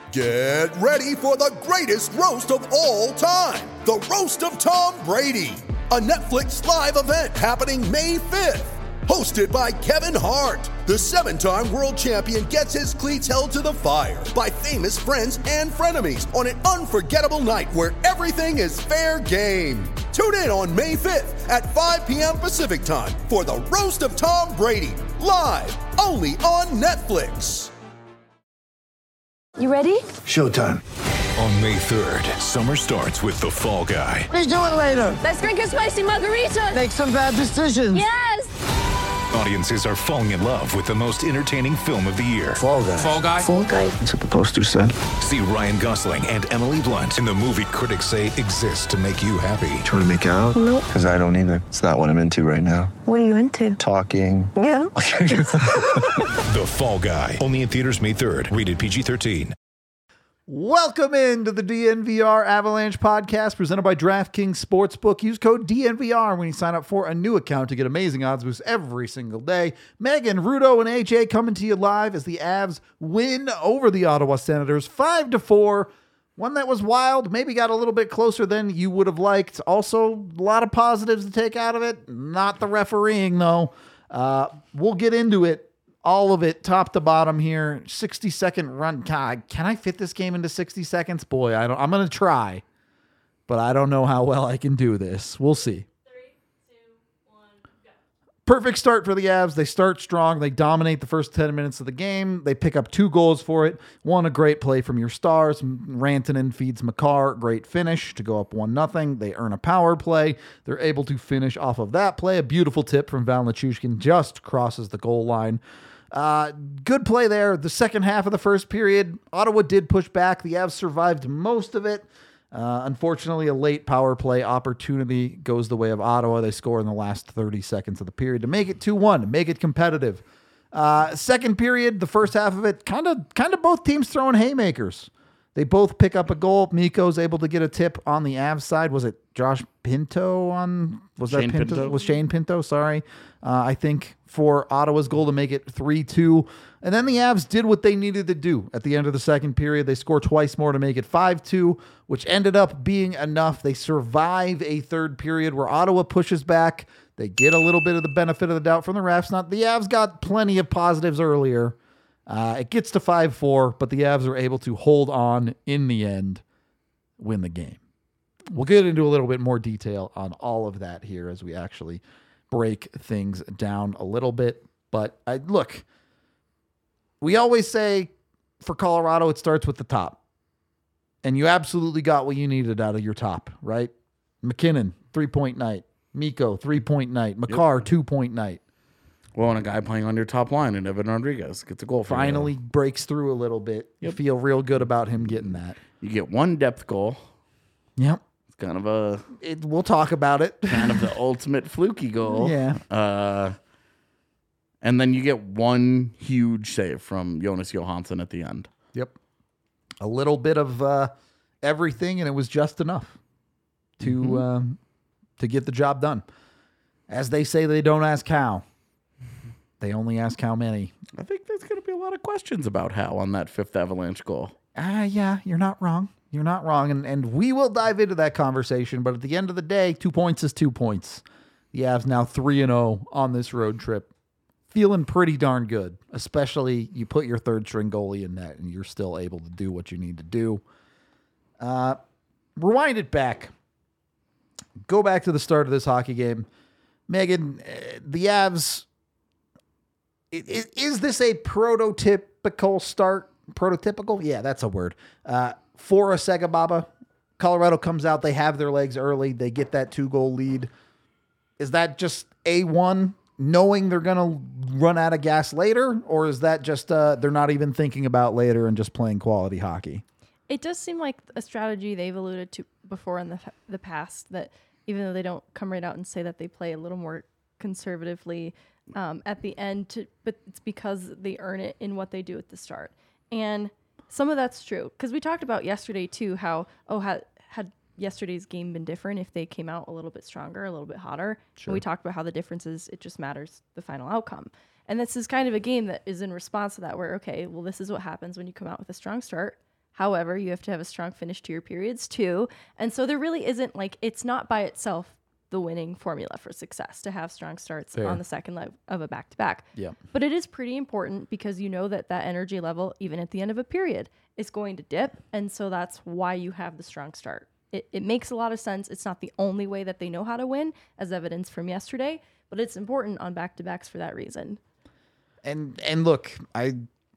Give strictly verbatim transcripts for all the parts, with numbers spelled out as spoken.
Get ready for the greatest roast of all time, the Roast of Tom Brady, a Netflix live event happening May fifth. Hosted by Kevin Hart, the seven-time world champion gets his cleats held to the fire by famous friends and frenemies on an unforgettable night where everything is fair game. Tune in on May fifth at five p.m. Pacific time for the Roast of Tom Brady, live only on Netflix. You ready? Showtime. On May third, summer starts with The Fall Guy. Let's do it later. Let's drink a spicy margarita. Make some bad decisions. Yes! Audiences are falling in love with the most entertaining film of the year. Fall Guy. Fall Guy? Fall Guy. That's what the poster said. See Ryan Gosling and Emily Blunt in the movie critics say exists to make you happy. Trying to make it out? Nope. Because I don't either. It's not what I'm into right now. What are you into? Talking. Yeah. The Fall Guy. Only in theaters May third. Rated P G thirteen. Welcome into the D N V R Avalanche podcast presented by DraftKings Sportsbook. Use code D N V R when you sign up for a new account to get amazing odds boosts every single day. Megan, Rudo, and A J coming to you live as the Avs win over the Ottawa Senators five to four. One that was wild, maybe got a little bit closer than you would have liked. Also, a lot of positives to take out of it. Not the refereeing, though. Uh, we'll get into it. All of it, top to bottom here. sixty second run. God, can I fit this game into sixty seconds? Boy, I don't. I'm gonna try, but I don't know how well I can do this. We'll see. Three, two, one, go. Perfect start for the Avs. They start strong. They dominate the first ten minutes of the game. They pick up two goals for it. One, a great play from your stars. Rantanen feeds Makar. Great finish to go up one nothing. They earn a power play. They're able to finish off of that play. A beautiful tip from Val Nichushkin just crosses the goal line. Uh, good play there. The second half of the first period, Ottawa did push back. The Avs survived most of it. Uh, unfortunately, a late power play opportunity goes the way of Ottawa. They score in the last thirty seconds of the period to make it two one, to make it competitive. Uh, second period, the first half of it, kind of kind of both teams throwing haymakers. They both pick up a goal. Mikko's able to get a tip on the Avs side. Was it Josh Pinto on? Was Shane that Pinto? Pinto. Was Shane Pinto? Sorry. Uh, I think for Ottawa's goal to make it three two. And then the Avs did what they needed to do at the end of the second period. They score twice more to make it five two, which ended up being enough. They survive a third period where Ottawa pushes back. They get a little bit of the benefit of the doubt from the refs. Not the Avs got plenty of positives earlier. Uh, it gets to five four, but the Avs are able to hold on in the end, win the game. We'll get into a little bit more detail on all of that here as we actually break things down a little bit. But I look, we always say for Colorado, it starts with the top. And you absolutely got what you needed out of your top, right? McKinnon, three-point night. Mikko, three-point night. Makar, yep. two-point night. Well, and a guy playing on your top line, and Evan Rodriguez gets a goal for Finally you. breaks through a little bit. You feel real good about him getting that. You get one depth goal. Yep. It's kind of a... It, we'll talk about it. kind of the ultimate fluky goal. Yeah. Uh, and then you get one huge save from Jonas Johansson at the end. Yep. A little bit of uh, everything, and it was just enough to mm-hmm. um, to get the job done. As they say, they don't ask how. They only ask how many. I think there's going to be a lot of questions about how on that fifth Avalanche goal. Ah, uh, yeah, you're not wrong. You're not wrong. And and we will dive into that conversation. But at the end of the day, two points is two points. The Avs now three and oh on this road trip. Feeling pretty darn good, especially you put your third string goalie in net and you're still able to do what you need to do. Uh, rewind it back. Go back to the start of this hockey game. Megan, uh, the Avs... Is, is this a prototypical start? Prototypical? Yeah, that's a word. Uh, for a Segababa, Colorado comes out. They have their legs early. They get that two-goal lead. Is that just A one, knowing they're going to run out of gas later? Or is that just uh, they're not even thinking about later and just playing quality hockey? It does seem like a strategy they've alluded to before in the the past, that even though they don't come right out and say that they play a little more conservatively um, at the end, to, but it's because they earn it in what they do at the start. And some of that's true, because we talked about yesterday too, how, oh, had, had yesterday's game been different if they came out a little bit stronger, a little bit hotter. Sure. And we talked about how the difference is it just matters the final outcome. And this is kind of a game that is in response to that, where, okay, well, this is what happens when you come out with a strong start. However, you have to have a strong finish to your periods too. And so there really isn't like, it's not by itself the winning formula for success to have strong starts Fair. on the second leg of a back-to-back. Yeah. But it is pretty important because you know that that energy level, even at the end of a period, is going to dip. And so that's why you have the strong start. It, it makes a lot of sense. It's not the only way that they know how to win, as evidence from yesterday, but it's important on back-to-backs for that reason. And and look, I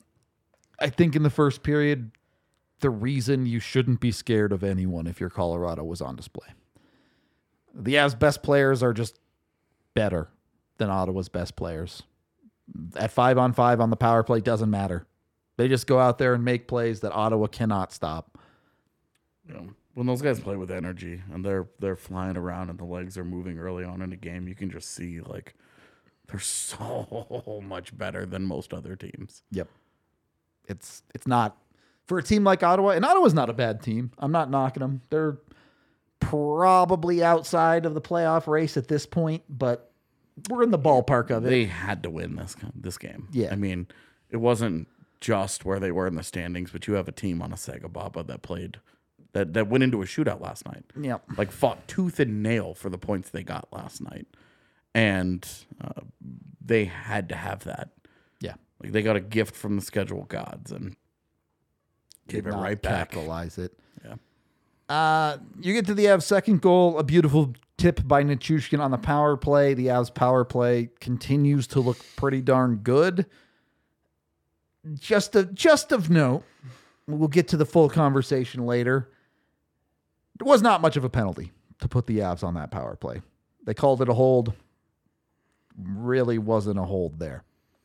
I think in the first period, the reason you shouldn't be scared of anyone if you're Colorado was on display. The Avs' best players are just better than Ottawa's best players. At five on five on the power play doesn't matter. They just go out there and make plays that Ottawa cannot stop. Yeah. When those guys play with energy and they're they're flying around and the legs are moving early on in a game, you can just see like they're so much better than most other teams. Yep. It's it's not for a team like Ottawa, and Ottawa's not a bad team. I'm not knocking them. They're probably outside of the playoff race at this point, but we're in the ballpark of it. They had to win this this game. Yeah. I mean, it wasn't just where they were in the standings, but you have a team on a Sagababa that played that that went into a shootout last night. Yep. Like fought tooth and nail for the points they got last night. And uh, they had to have that. Yeah. Like they got a gift from the schedule gods and gave Did it not right back. capitalize it. Yeah. Uh, you get to the Avs' second goal, a beautiful tip by Nichushkin on the power play. The Avs' power play continues to look pretty darn good. Just, a, just of note, we'll get to the full conversation later. There was not much of a penalty to put the Avs on that power play. They called it a hold. Really wasn't a hold there.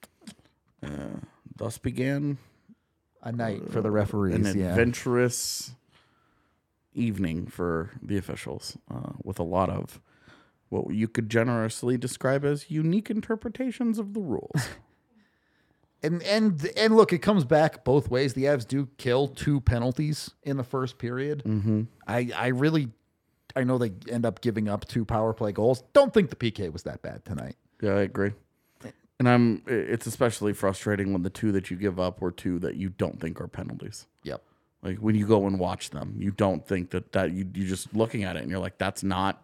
Uh, thus began A night for the referees. an yeah. adventurous evening for the officials uh, with a lot of what you could generously describe as unique interpretations of the rules. And and and look, it comes back both ways. The Avs do kill two penalties in the first period. Mm-hmm. I, I really, I know they end up giving up two power play goals. Don't think the P K was that bad tonight. Yeah, I agree. And I'm. It's especially frustrating when the two that you give up were two that you don't think are penalties. Yep. Like when you go and watch them, you don't think that that you you just looking at it and you're like, that's not.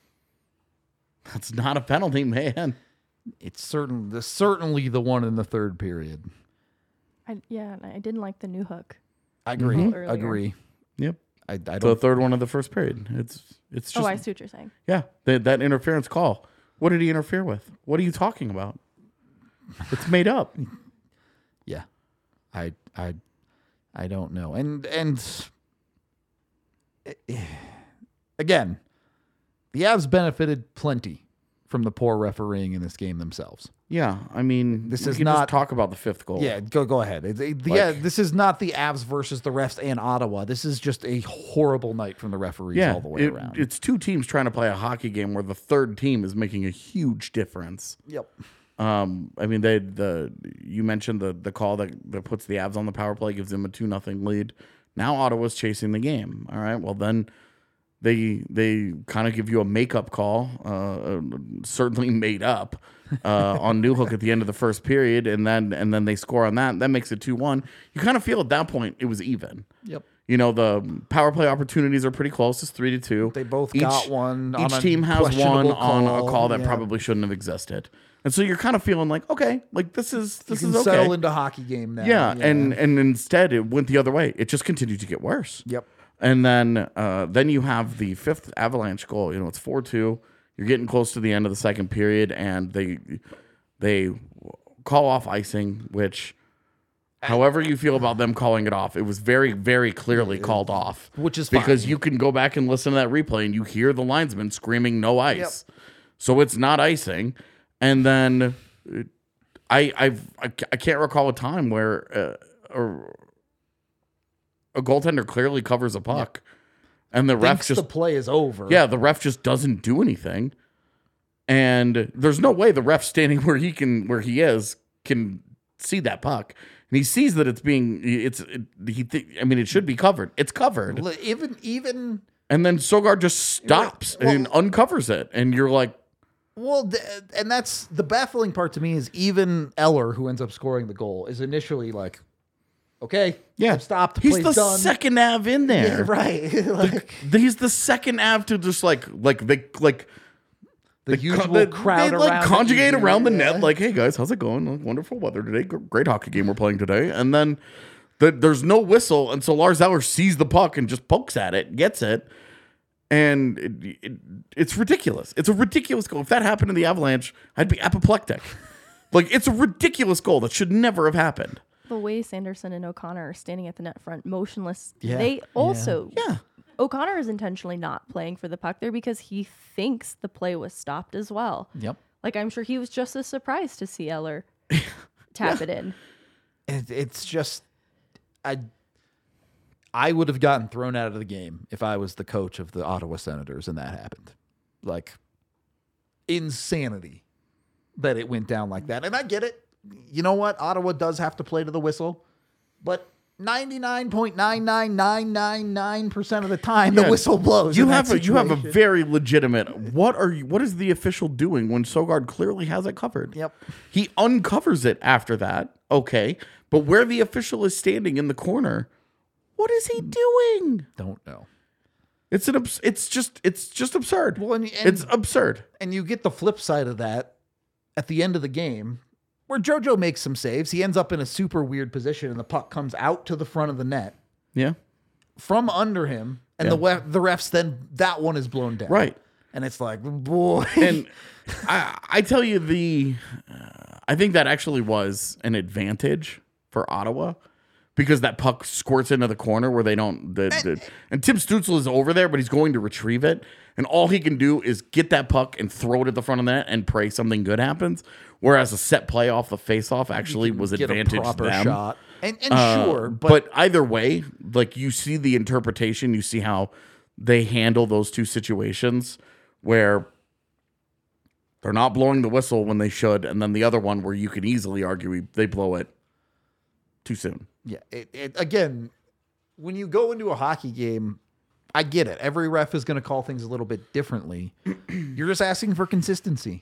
That's not a penalty, man. It's certain the certainly the one in the third period. I, yeah, and I didn't like the new hook. I agree. Mhm. Earlier. Agree. Yep. I, I The don't. third one of the first period. It's it's just Oh, I see what you're saying. yeah. That that interference call. What did he interfere with? What are you talking about? It's made up. Yeah. I I I don't know. And and again, the Avs benefited plenty from the poor refereeing in this game themselves. Yeah, I mean, This we is can not- just talk about the fifth goal. Yeah, go go ahead. It- it- yeah, Like- this is not the Avs versus the refs and Ottawa. This is just a horrible night from the referees yeah. all the way it- around. It's two teams trying to play a hockey game where the third team is making a huge difference. Yep. Um, I mean, they the you mentioned the the call that, that puts the Avs on the power play, gives them a two nothing lead. Now Ottawa's chasing the game. All right, well then they they kind of give you a makeup call, uh, certainly made up, uh, on Newhook at the end of the first period, and then and then they score on that. That makes it two one. You kind of feel at that point it was even. Yep. You know, the power play opportunities are pretty close. It's three to two. They both got one on Each a team has one questionable on a call, call that yeah. probably shouldn't have existed. And so you're kind of feeling like, okay, like this is this you can is okay. settle into a hockey game now. yeah, and and instead it went the other way. It just continued to get worse. Yep. And then uh, then you have the fifth Avalanche goal. You know, it's four two. You're getting close to the end of the second period, and they they call off icing, which, however you feel about them calling it off, it was very, very clearly called off. Which is because fine. you can go back and listen to that replay, and you hear the linesman screaming "no ice," so it's not icing. And then uh, I I've, I I can't recall a time where uh, a, a goaltender clearly covers a puck, and the ref Thinks just the play is over. yeah the ref just doesn't do anything, and there's no way the ref standing where he can where he is can see that puck, and he sees that it's being it's it, he th- I mean it should be covered. It's covered, Li- Even even and then Sogard just stops Well- and uncovers it, and you're like. well, th- and that's the baffling part to me is even Eller, who ends up scoring the goal, is initially like, Okay, Yeah, I've stopped. He's Play's the done. second Av in there. Yeah, right. like, He's the second Av to just like like they like the they usual co- they, crowd they, around. like conjugate that you around the hear, net. yeah. Like, hey guys, how's it going? Like, wonderful weather today. Gr- Great hockey game we're playing today. And then the, there's no whistle, and so Lars Eller sees the puck and just pokes at it, gets it, and it, it, it's ridiculous. It's a ridiculous goal. If that happened in the Avalanche, I'd be apoplectic. Like, it's a ridiculous goal that should never have happened. The way Sanderson and O'Connor are standing at the net front, motionless. Yeah. They also. Yeah. O'Connor is intentionally not playing for the puck there because he thinks the play was stopped as well. Yep. Like, I'm sure he was just as surprised to see Eller tap it in. It, it's just, I, I would have gotten thrown out of the game if I was the coach of the Ottawa Senators and that happened. Like, insanity that it went down like that. And I get it. You know what? Ottawa does have to play to the whistle, but ninety-nine point nine nine nine nine nine percent of the time the Yeah. whistle blows. You in that have a you have a situation. very legitimate. What are you? What is the official doing when Sogard clearly has it covered? Yep. He uncovers it after that. Okay, but where the official is standing in the corner, what is he doing? Don't know. It's an. abs- It's just. It's just absurd. Well, and- and- it's absurd. And you get the flip side of that at the end of the game where JoJo makes some saves. He ends up in a super weird position and the puck comes out to the front of the net Yeah. from under him. And Yeah. the we- the refs then, that one is blown down. Right. And it's like, boy. And I, I tell you, the uh, I think that actually was an advantage for Ottawa because that puck squirts into the corner where they don't. The, the, and Tim Stützle is over there, but he's going to retrieve it, and all he can do is get that puck and throw it at the front of the net and pray something good happens. Whereas a set play off the face-off actually was get a advantage proper them. shot. And, and Uh, sure, but, but either way, like you see the interpretation, you see how they handle those two situations where they're not blowing the whistle when they should, and then the other one where you could easily argue they blow it too soon. yeah, it, it, again, when you go into a hockey game, I get it. Every ref is going to call things a little bit differently. You're just asking for consistency.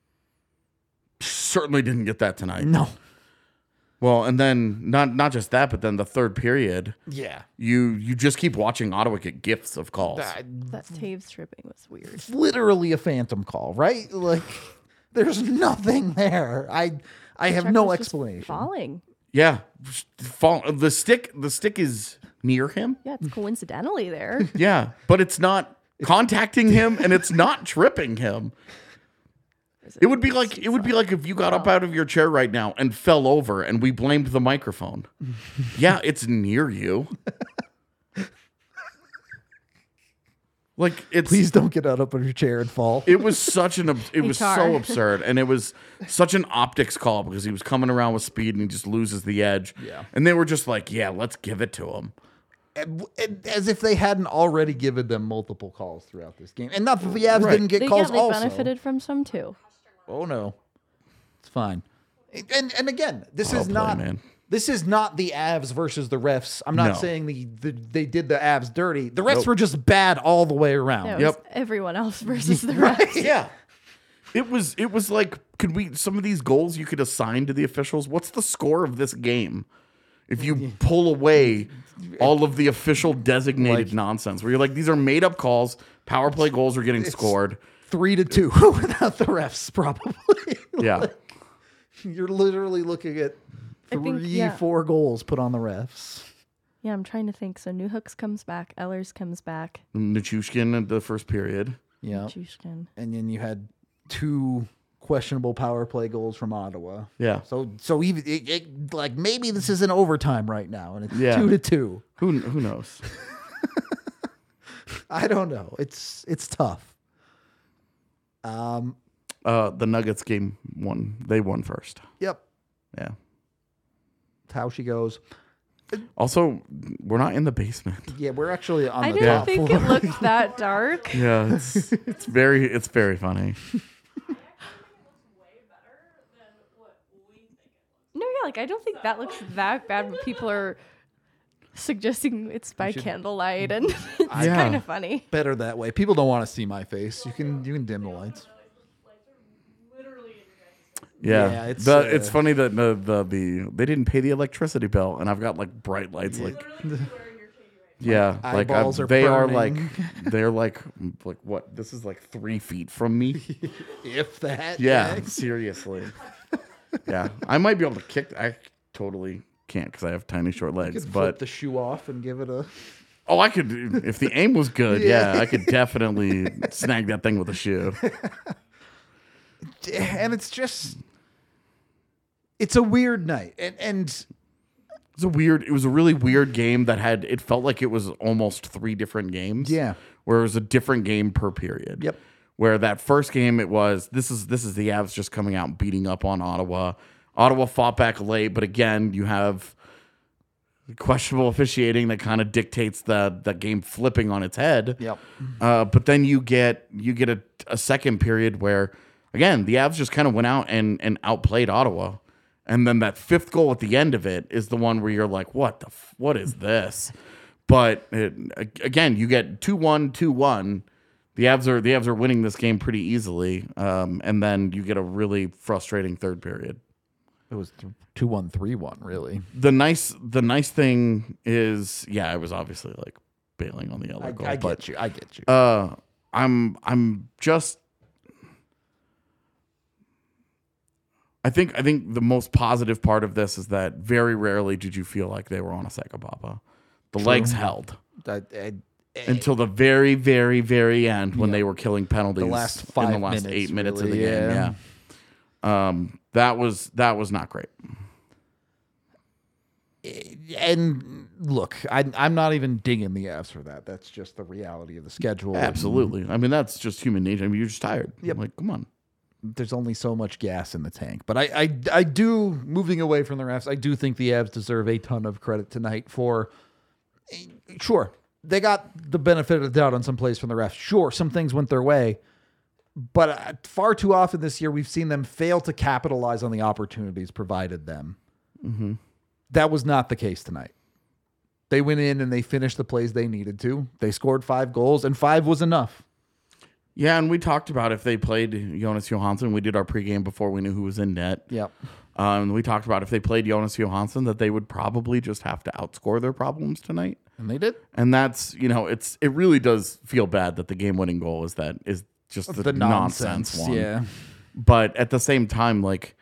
Certainly didn't get that tonight. No. Well, and then not not just that, but then the third period, Yeah. you you just keep watching Ottawa get gifts of calls. That- That Taves tripping was weird. It's literally a phantom call, right? Like, there's nothing there. I I have Chuck no was just explanation. Falling. Yeah, fall, the stick the stick is near him. Yeah, it's coincidentally there. Yeah, but it's not contacting him and it's not tripping him. It would be like it would be like if you got up out of your chair right now and fell over and we blamed the microphone. Yeah, it's near you. Like it's Please don't get out of your chair and fall. it was such an ab- it was Guitar. so absurd, and it was such an optics call because he was coming around with speed and he just loses the edge. Yeah. And they were just like, yeah, let's give it to him. And- and as if they hadn't already given them multiple calls throughout this game. And not that the Avs Right. didn't get They, yeah, calls they also. benefited from some too. Oh no. It's fine. And and again, this Well is played, not man. this is not the Avs versus the refs. I'm not No. saying the, the they did the Avs dirty. The refs Nope. were just bad all the way around. No, it Yep. was everyone else versus the rest. Yeah. It was it was like, could we some of these goals you could assign to the officials? What's the score of this game? If you pull away all of the official designated Like- nonsense, where you're like, these are made up calls, power play goals are getting scored. Three to two without the refs, probably. Yeah. You're literally looking at I three, think, yeah. four goals put on the refs. Yeah, I'm trying to think. So Newhooks comes back, Ellers comes back, Nichushkin in the first period. Yeah. Jushkin. And then you had two questionable power play goals from Ottawa. Yeah. So so even it, it, like maybe this is an overtime right now, and it's Yeah. two to two. Who who knows? I don't know. It's it's tough. Um. Uh, the Nuggets game won. They won first. Yep. Yeah. That's how she goes. Also, we're not in the basement. Yeah, we're actually on I the didn't top think floor. it looked that dark. Yeah, it's it's very it's very funny. No, yeah, like I don't think that looks that bad, but people are suggesting it's by candlelight, and it's Yeah. kind of funny. Better that way. People don't want to see my face. You can you can dim the lights. Yeah, Yeah, it's, the, uh, it's funny that the, the the they didn't pay the electricity bill, and I've got like bright lights, like yeah, like I'm, eyeballs are they are like burning. they're like like what? This is like three feet from me. If that. Yeah, seriously. Yeah, I might be able to kick. I totally can't because I have tiny short You legs. could But flip the shoe off and give it a. oh, I could if the aim was good. Yeah. Yeah, I could definitely snag that thing with a shoe. And it's just. It's a weird night, and and It was a weird. It was a really weird game that had. It felt like it was almost three different games. Yeah. where it was a different game per period. Yep. Where that first game, it was this is this is the Avs just coming out and beating up on Ottawa. Ottawa fought back late, but again, you have questionable officiating that kind of dictates the the game flipping on its head. Yep. Uh, but then you get you get a, a second period where again the Avs just kind of went out and and outplayed Ottawa. And then that fifth goal at the end of it is the one where you're like, what the, f- what is this? But it, again, you get two one, two one. The Avs are, the Avs are winning this game pretty easily. Um, and then you get a really frustrating third period. it was two one three one. Really. The nice, the nice thing is, yeah, I was obviously like bailing on the other I, goal. I but, get you. I get you. Uh, I'm, I'm just, I think I think the most positive part of this is that very rarely did you feel like they were on a psychopapa. The legs held I, I, until the very, very, very end when they were killing penalties. The last five in the last minutes, eight minutes of the really, game. yeah. Yeah, um, that was that was not great. and look, I, I'm not even digging the Avs for that. That's just the reality of the schedule. Absolutely. I mean, that's just human nature. I mean, you're just tired. Yep. Like, come on. There's only so much gas in the tank. But I, I, I do, moving away from the refs, I do think the Avs deserve a ton of credit tonight for, sure, they got the benefit of the doubt on some plays from the refs. Sure, some things went their way. But uh, far too often this year, we've seen them fail to capitalize on the opportunities provided them. Mm-hmm. That was not the case tonight. They went in and they finished the plays they needed to. They scored five goals, and five was enough. Yeah, and we talked about if they played Jonas Johansson. We did our pregame before we knew who was in net. Yep. Um, we talked about if they played Jonas Johansson, that they would probably just have to outscore their problems tonight. And they did. And that's, you know, it's it really does feel bad that the game-winning goal is that is just the, The nonsense, nonsense, one. yeah. But at the same time, like,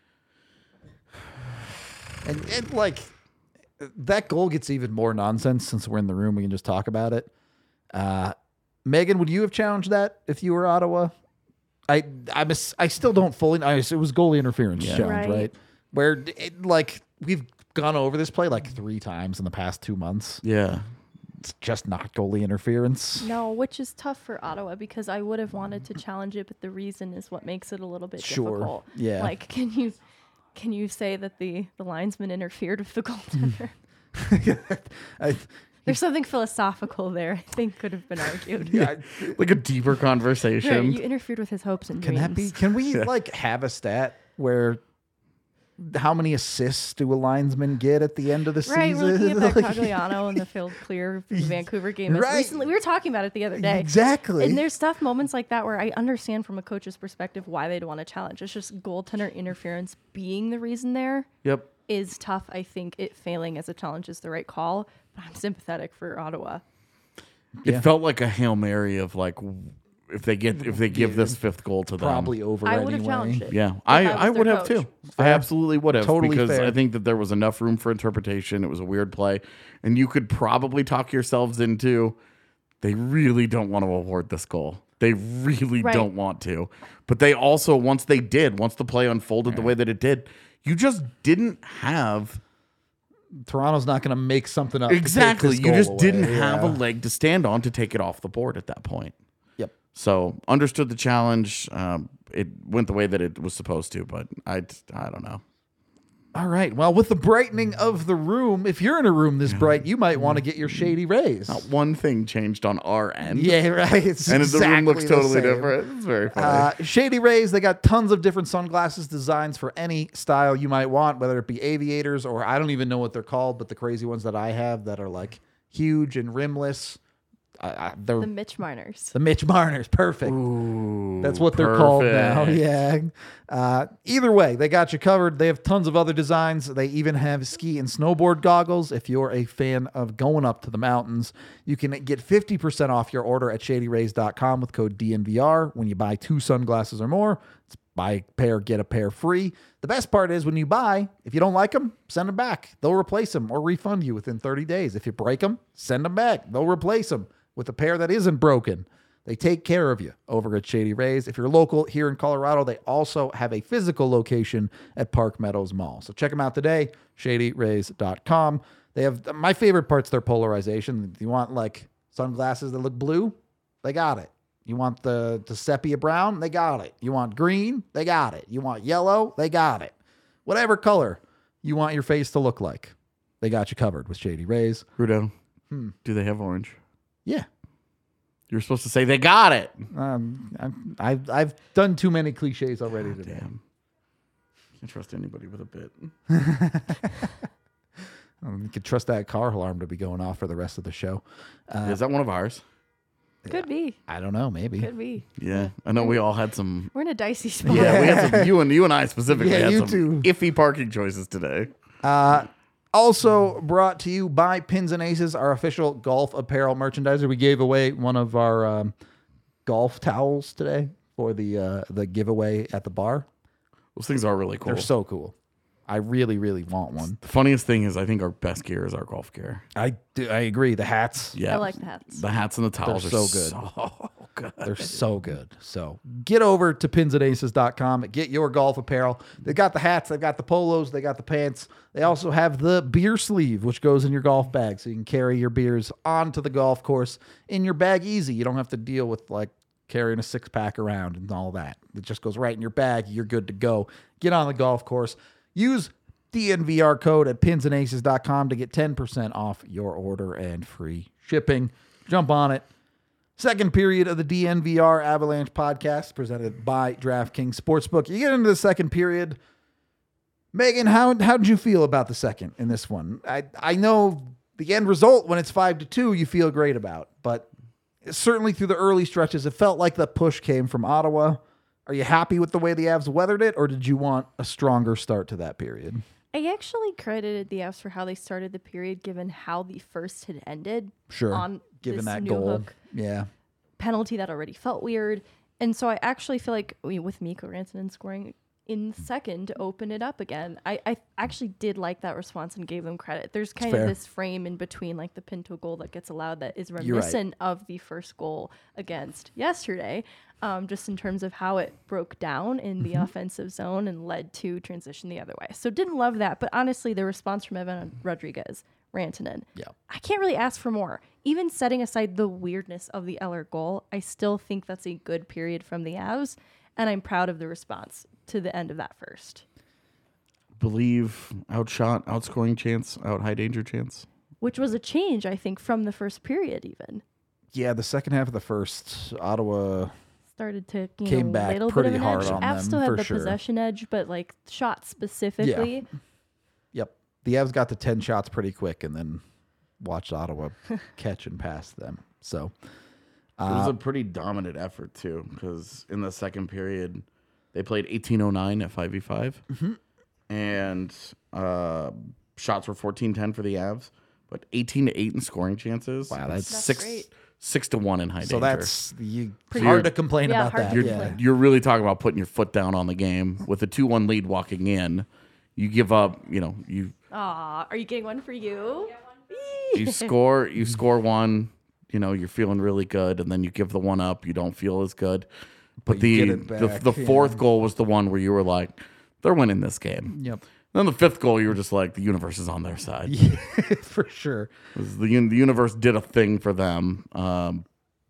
And, and like, that goal gets even more nonsense since we're in the room. We can just talk about it. Uh, Megan, would you have challenged that if you were Ottawa? I I miss, I still don't fully. I, it was goalie interference Yeah. challenge, right? Right. Where it, like we've gone over this play like three times in the past two months. yeah. It's just not goalie interference. No, which is tough for Ottawa because I would have wanted to challenge it, but the reason is what makes it a little bit Sure. difficult. Yeah. Like, can you can you say that the the linesman interfered with the goaltender? I, There's something philosophical there. I think could have been argued. yeah, Like a deeper Right, conversation. you interfered with his hopes and can dreams. that be? Can we like have a stat where? How many assists do a linesman get at the end of the Right, season? we're looking at that Like- Cagliano and the field clear from the Vancouver game. As Right. Recently, we were talking about it the other day. Exactly. And there's stuff, moments like that where I understand from a coach's perspective why they'd want to challenge. It's just goaltender interference being the reason there Yep. is tough. I think it failing as a challenge is the right call, but I'm sympathetic for Ottawa. It Yeah. felt like a Hail Mary of like if they get if they give this fifth goal to them. Probably over I anyway. would have challenged it. Yeah, if I, was I would their have coach. too. I absolutely would have. Totally because fair. I think that there was enough room for interpretation. It was a weird play. And you could probably talk yourselves into they really don't want to award this goal. They really Right. don't want to. But they also, once they did, once the play unfolded the way that it did, you just didn't have Toronto's not going to make something up. to take exactly. this You goal just away. didn't have a Yeah. leg to stand on to take it off the board at that point. Yep. So understood the challenge. Um, it went the way that it was supposed to, but I, I don't know. All right. Well, with the brightening of the room, if you're in a room this bright, you might want to get your shady rays. Not one thing changed on our end. Yeah, right. It's And exactly the room looks the totally same. different. It's very funny. Uh, Shady Rays, they got tons of different sunglasses designs for any style you might want, whether it be aviators or I don't even know what they're called, but the crazy ones that I have that are like huge and rimless. I, they're The Mitch Marners. The Mitch Marners, perfect. Ooh, That's what they're called now. perfect. Yeah. Uh, either way, they got you covered. They have tons of other designs. They even have ski and snowboard goggles. If you're a fan of going up to the mountains, you can get fifty percent off your order at shady rays dot com with code D N V R when you buy two sunglasses or more. It's buy a pair, get a pair free. The best part is when you buy, if you don't like them, send them back. They'll replace them or refund you within thirty days. If you break them, send them back. They'll replace them with a pair that isn't broken. They take care of you over at Shady Rays. If you're local here in Colorado, they also have a physical location at Park Meadows Mall. So check them out today, shady rays dot com. They have my favorite part's their polarization. If you want like sunglasses that look blue, they got it. You want the, the sepia brown, they got it. You want green, they got it. You want yellow, they got it. Whatever color you want your face to look like, they got you covered with Shady Rays. Rudo, Hmm. do they have orange? Yeah. You're supposed to say they got it. Um, I'm- I've I've done too many cliches already today. Damn. Can't trust anybody with a bit. Um, you could trust that car alarm to be going off for the rest of the show. Uh, Is that one of ours? Could be. I don't know, maybe. Could be. Yeah, I know we all had some. We're in a dicey spot. Yeah, we had some. You and you and I specifically Yeah, had you some too. iffy parking choices today. Uh, also brought to you by Pins and Aces, our official golf apparel merchandiser. We gave away one of our um, golf towels today for the uh, the giveaway at the bar. Those things are really cool. They're so cool. I really, really want one. The funniest thing is, I think our best gear is our golf gear. I do, I agree. The hats, Yeah, I like the hats. The hats and the towels They're are so good. So good. they're so good. So get over to pins and aces dot com. Get your golf apparel. They got the hats. They got the polos. They got the pants. They also have the beer sleeve, which goes in your golf bag. So you can carry your beers onto the golf course in your bag easy. You don't have to deal with like carrying a six pack around and all that. It just goes right in your bag. You're good to go. Get on the golf course. Use D N V R code at pins and aces dot com to get ten percent off your order and free shipping. Jump on it. Second period of the D N V R Avalanche podcast presented by DraftKings Sportsbook. You get into the second period. Megan, how how did you feel about the second in this one? I, I know the end result when it's five to two you feel great about, but certainly through the early stretches, it felt like the push came from Ottawa. Are you happy with the way the Avs weathered it, or did you want a stronger start to that period? I actually credited the Avs for how they started the period, given how the first had ended. Sure. On Given this that new goal. hook Yeah. penalty that already felt weird. And so I actually feel like we, with Mikko Rantanen scoring in second to open it up again, I, I actually did like that response and gave them credit. There's kind fair. of this frame in between like the Pinto goal that gets allowed that is You're right. reminiscent of the first goal against yesterday, um, just in terms of how it broke down in the Mm-hmm. offensive zone and led to transition the other way. So didn't love that, but honestly, the response from Evan Rodriguez, Rantanen, Yeah. I can't really ask for more. Even setting aside the weirdness of the Eller goal, I still think that's a good period from the Avs, and I'm proud of the response to the end of that first. Believe outshot, outscoring chance, out high danger chance. Which was a change, I think, from the first period even. Yeah, the second half of the first, Ottawa Started to gain Came a back little pretty bit of an hard edge. on Avs them, still had for the sure. possession edge, but like shots specifically. Yep. The Avs got to ten shots pretty quick and then watched Ottawa catch and pass them. So, It was a pretty dominant effort too, because in the second period, they played eighteen oh nine at five v five, and uh, shots were fourteen ten for the Avs, but eighteen to eight in scoring chances. Wow, that's- That's six great. six to one in high so danger. that's you, Pretty hard good. to complain Yeah, about hard that. to You're, Yeah. complain. you're really talking about putting your foot down on the game with a two one lead walking in. You give up, you know, you Aw, are you getting one for you? you score, you score one, you know, you're feeling really good, and then you give the one up, you don't feel as good. But, you the get it the, back, the yeah. fourth goal was the one where you were like, they're winning this game. Yep. Then the fifth goal, you were just like, the universe is on their side. For sure. 'Cause The, un- the universe did a thing for them um,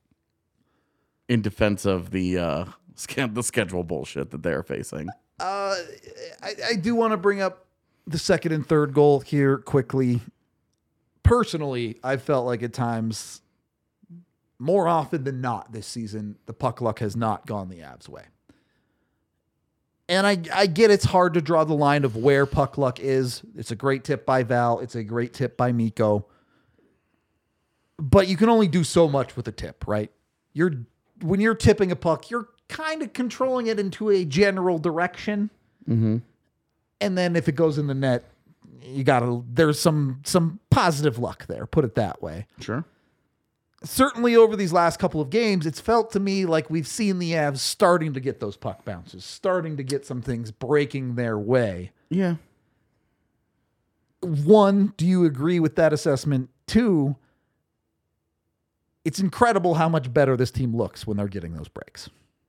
in defense of the uh, sch- the schedule bullshit that they're facing. Uh, I, I do want to bring up the second and third goal here quickly. Personally, I felt like at times, more often than not this season, the puck luck has not gone the Avs' way. And I, I get it's hard to draw the line of where puck luck is. It's a great tip by Val. It's a great tip by Mikko. but you can only do so much with a tip, right? You're when you're tipping a puck, you're kind of controlling it into a general direction. Mm-hmm. And then if it goes in the net, you gotta there's some some positive luck there, put it that way. Sure. Certainly over these last couple of games, it's felt to me like we've seen the Avs starting to get those puck bounces, starting to get some things breaking their way. Yeah. One, do you agree with that assessment? Two, it's incredible how much better this team looks when they're getting those breaks.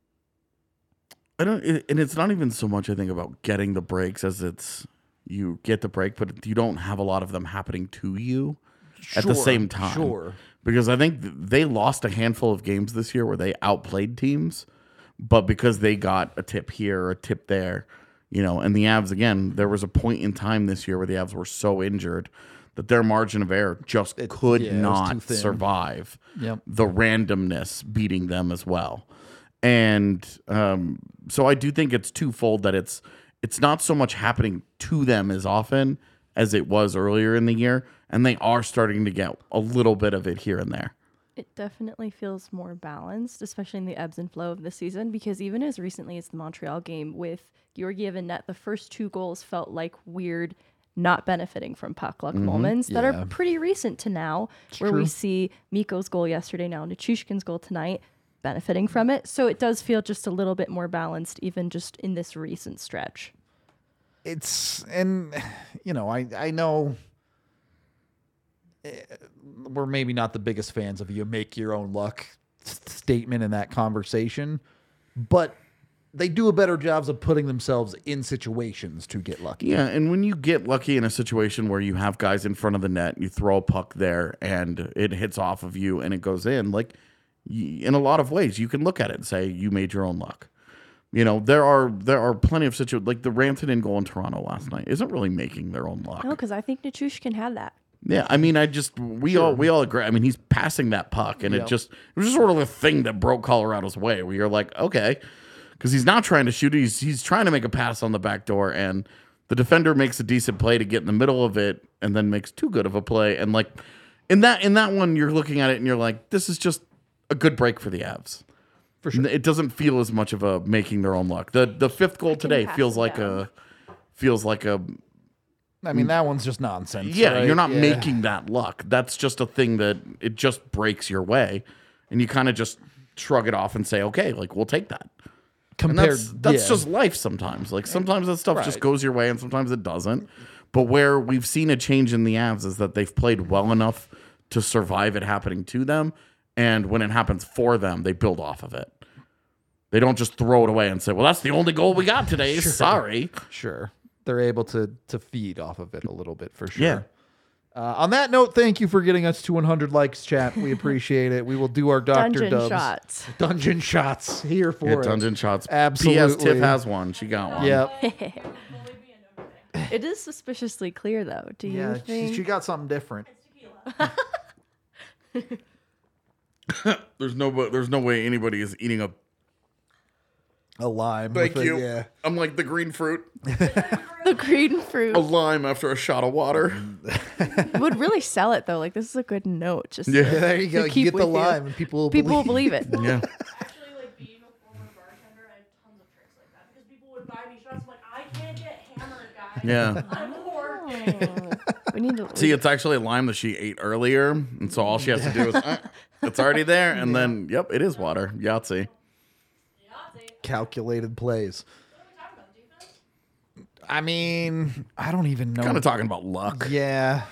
I don't, it, and it's not even so much I think about getting the breaks as it's you get the break, but you don't have a lot of them happening to you at the Sure, same time. Sure. Because I think th- they lost a handful of games this year where they outplayed teams, but because they got a tip here or a tip there, you know, and the Avs, again, there was a point in time this year where the Avs were so injured that their margin of error just It- could yeah, it was too not thin. survive Yep. the randomness beating them as well. And um, so I do think it's twofold that it's it's not so much happening to them as often as it was earlier in the year, and they are starting to get a little bit of it here and there. It definitely feels more balanced, especially in the ebbs and flow of the season, because even as recently as the Montreal game with Georgiev and net, the first two goals felt like weird, not benefiting from puck luck moments that Yeah. are pretty recent to now, where we true. see Mikko's goal yesterday, now Nichushkin's goal tonight, benefiting from it. So it does feel just a little bit more balanced, even just in this recent stretch. It's, and, you know, I, I know eh, we're maybe not the biggest fans of you make your own luck s- statement in that conversation, but they do a better job of putting themselves in situations to get lucky. Yeah, and when you get lucky in a situation where you have guys in front of the net, you throw a puck there and it hits off of you and it goes in, like y- in a lot of ways, you can look at it and say you made your own luck. You know, there are there are plenty of situations, like the Rantanen goal in Toronto last night isn't really making their own luck. No, because I think Nichushkin had that. Yeah, I mean, I just we all we all agree. I mean, he's passing that puck, and Yep. it just it was just sort of a thing that broke Colorado's way. Where you're like, okay, because he's not trying to shoot; he's he's trying to make a pass on the back door, and the defender makes a decent play to get in the middle of it, and then makes too good of a play. And like in that in that one, you're looking at it, and you're like, this is just a good break for the Avs. For sure. It doesn't feel as much of a making their own luck. The the fifth goal today pass feels it like down. a feels like a I mean, that one's just nonsense. yeah, right? you're not Yeah. making that luck. That's just a thing that it just breaks your way, and you kind of just shrug it off and say, okay, like we'll take that. And compared. that's that's yeah. just life sometimes. Like sometimes that stuff just Right. goes your way, and sometimes it doesn't. But where we've seen a change in the Avs is that they've played well enough to survive it happening to them, and when it happens for them, they build off of it. They don't just throw it away and say, well, that's the only goal we got today. Sorry. Sure. They're able to to feed off of it a little bit for sure. Yeah. Uh, on that note, thank you for getting us to one hundred likes, chat. We appreciate it. We will do our Doctor Dungeon Dubs. shots. Dungeon shots here for Yeah, it. dungeon shots. Absolutely. P S Tiff has one. She got one. Yep. It is suspiciously clear, though. Do you Yeah, she, think? she got something different. There's no there's no way anybody is eating a A lime. Thank with you. A, yeah. I'm like the green fruit. The green fruit A lime after a shot of water. would really sell it, though. Like, this is a good note. Just Yeah. to- There you go. to You keep get the with you. lime, and people will People will believe. believe it. Yeah. Actually, like being a former bartender, I have tons of tricks like that because people would buy me shots. I'm like, I can't get hammered, guys. Yeah. I'm working. We need to See, it's actually a lime that she ate earlier, and so all she has to do is uh, it's already there, and then yep, it is water. Yahtzee. Calculated plays. I mean, I don't even know. Kind of talking about luck. Yeah.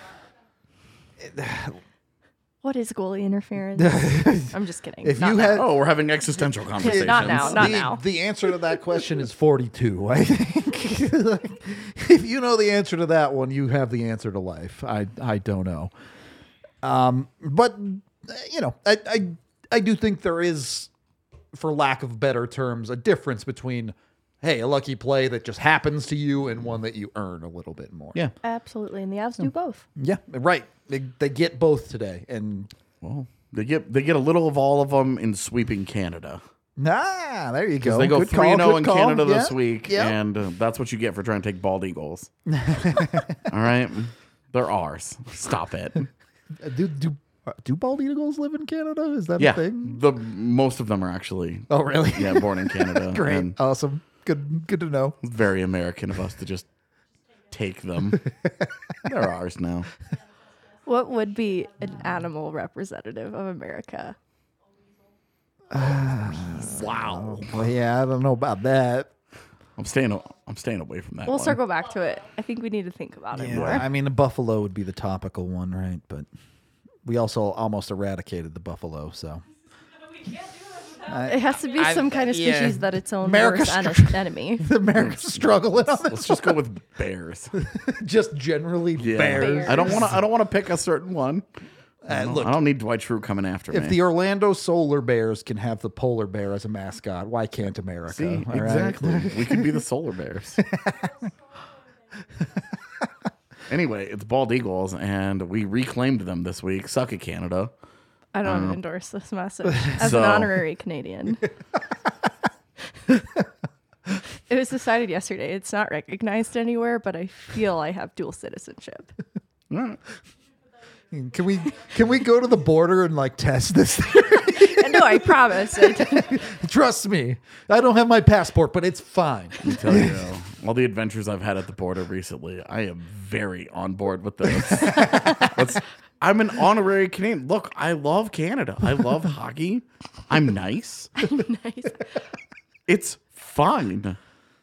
What is goalie interference? I'm just kidding. If Not you now. had Oh, we're having existential conversations. Not now, not the, now. the answer to that question is forty-two. I think if you know the answer to that one, you have the answer to life. I I don't know. Um, but uh, you know, I, I I do think there is, for lack of better terms, a difference between, hey, a lucky play that just happens to you and one that you earn a little bit more. Yeah. Absolutely. And the Avs do both. Yeah, right. They they get both today, and Well, they get they get a little of all of them in sweeping Canada. nah, there you go. Because they go Good three call, and zero good in call. Canada Yeah, this week, yeah. and uh, that's what you get for trying to take bald eagles. All right, they're ours. Stop it. Do, do Uh, Do bald eagles live in Canada? Is that Yeah, a thing? the most of them are actually Oh, really? yeah born in Canada. Great. And Awesome. Good Good to know. it's very American of us to just take them. They're ours now. What would be an animal representative of America? Wow. Well, yeah, I don't know about that. I'm staying. I'm staying away from that. We'll one. circle back to it. I think we need to think about it Yeah, more. I mean, the buffalo would be the topical one, right? But we also almost eradicated the buffalo, so. It has to be I- some kind of yeah. species that its own America's worst en- enemy. America's struggling on Let's this. just go with bears. Just generally Yeah. bears. I don't want to. I don't want to pick a certain one. I don't, look, I don't need Dwight Schrute coming after If me. the Orlando Solar Bears can have the polar bear as a mascot, why can't America? See, All right? exactly. We could be the Solar Bears. Anyway, it's bald eagles, and we reclaimed them this week. Suck it, Canada. I don't Um, endorse this message as so- an honorary Canadian. It was decided yesterday. It's not recognized anywhere, but I feel I have dual citizenship. Can we can we go to the border and like test this theory? No, I promise. I Trust me, I don't have my passport, but it's fine. I tell you, all the adventures I've had at the border recently, I am very on board with this. Let's- I'm an honorary Canadian. Look, I love Canada. I love hockey. I'm nice. nice. It's fine.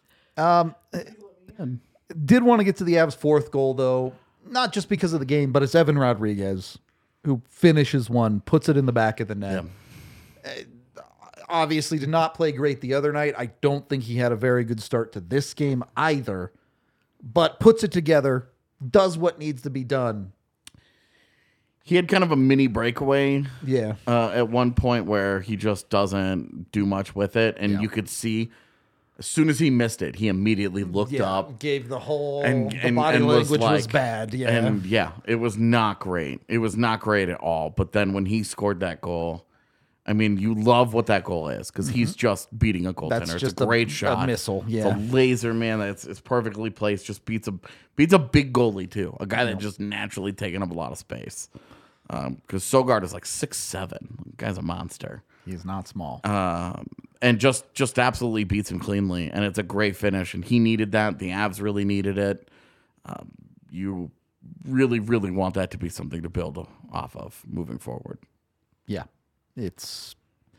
Did want to get to the Avs' fourth goal though, not just because of the game, but it's Evan Rodriguez who finishes one, puts it in the back of the net. Yeah. Obviously did not play great the other night. I don't think he had a very good start to this game either, but puts it together, does what needs to be done. He had kind of a mini breakaway Yeah. uh, at one point where he just doesn't do much with it. And Yeah. you could see as soon as he missed it, he immediately looked Yeah, up. gave the whole And, the and, body and language was, was, like- bad. Yeah. And yeah, it was not great. It was not great at all. But then when he scored that goal, I mean, you love what that goal is because he's just beating a goaltender. That's it's just a a- great a shot. missile, It's yeah. a laser, man. That's it's perfectly placed. Just beats a beats a big goalie too. A guy that just naturally taking up a lot of space. Because Sogard is like six seven. The guy's a monster. He's not small. Um, and just just absolutely beats him cleanly. And it's a great finish. And he needed that. The Avs really needed it. Um, you really, really want that to be something to build off of moving forward. Yeah, it's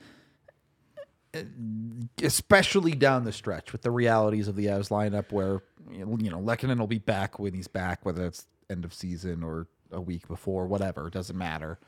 especially down the stretch with the realities of the Avs lineup, where you know Lehkonen will be back when he's back, whether it's end of season or a week before, whatever, it doesn't matter.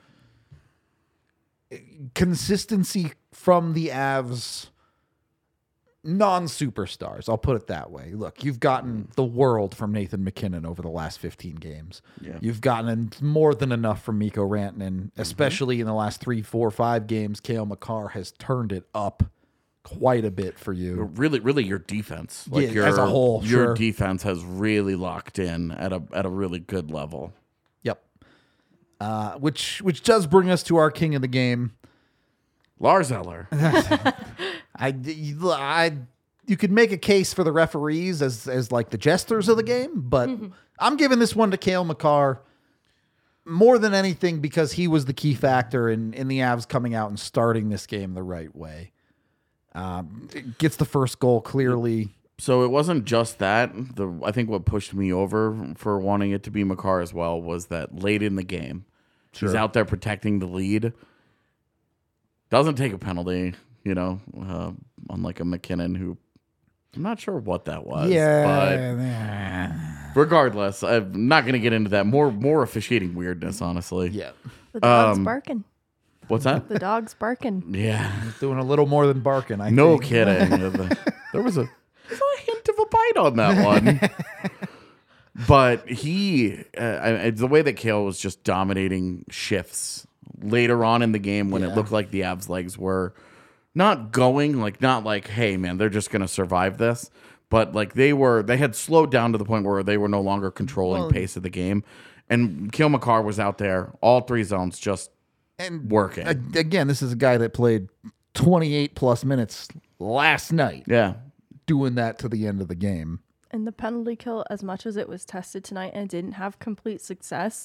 Consistency from the Avs non-superstars, I'll put it that way. Look, you've gotten the world from Nathan McKinnon over the last fifteen games. Yeah. You've gotten more than enough from Mikko Rantanen, especially in the last three, four, five games. Cale Makar has turned it up quite a bit for you. Really, really, your defense, like Yeah, your, as a whole, your sure. defense has really locked in at a at a really good level. Yep. Uh, which which does bring us to our king of the game. Lars Eller. I, I, you could make a case for the referees as as like the jesters of the game, but I'm giving this one to Cale Makar more than anything because he was the key factor in in the Avs coming out and starting this game the right way. Um, gets the first goal clearly. So it wasn't just that. The I think what pushed me over for wanting it to be Makar as well was that late in the game, he's out there protecting the lead. Doesn't take a penalty, you know, uh, unlike a McKinnon who I'm not sure what that was. Yeah. But regardless, I'm not going to get into that. More more officiating weirdness, honestly. Yeah. The dog's Um, barking. What's that? The dog's barking. Yeah. Doing a little more than barking, I No think. kidding. there was a, there was a hint of a bite on that one. But he, uh, I, the way that Cale was just dominating shifts later on in the game when Yeah. it looked like the Avs' legs were not going, like not like, hey man, they're just gonna survive this, but like they were, they had slowed down to the point where they were no longer controlling Well- pace of the game, and Cale Makar was out there, all three zones just And working. a- again, this is a guy that played twenty-eight plus minutes last night, yeah, doing that to the end of the game. And the penalty kill, as much as it was tested tonight and didn't have complete success,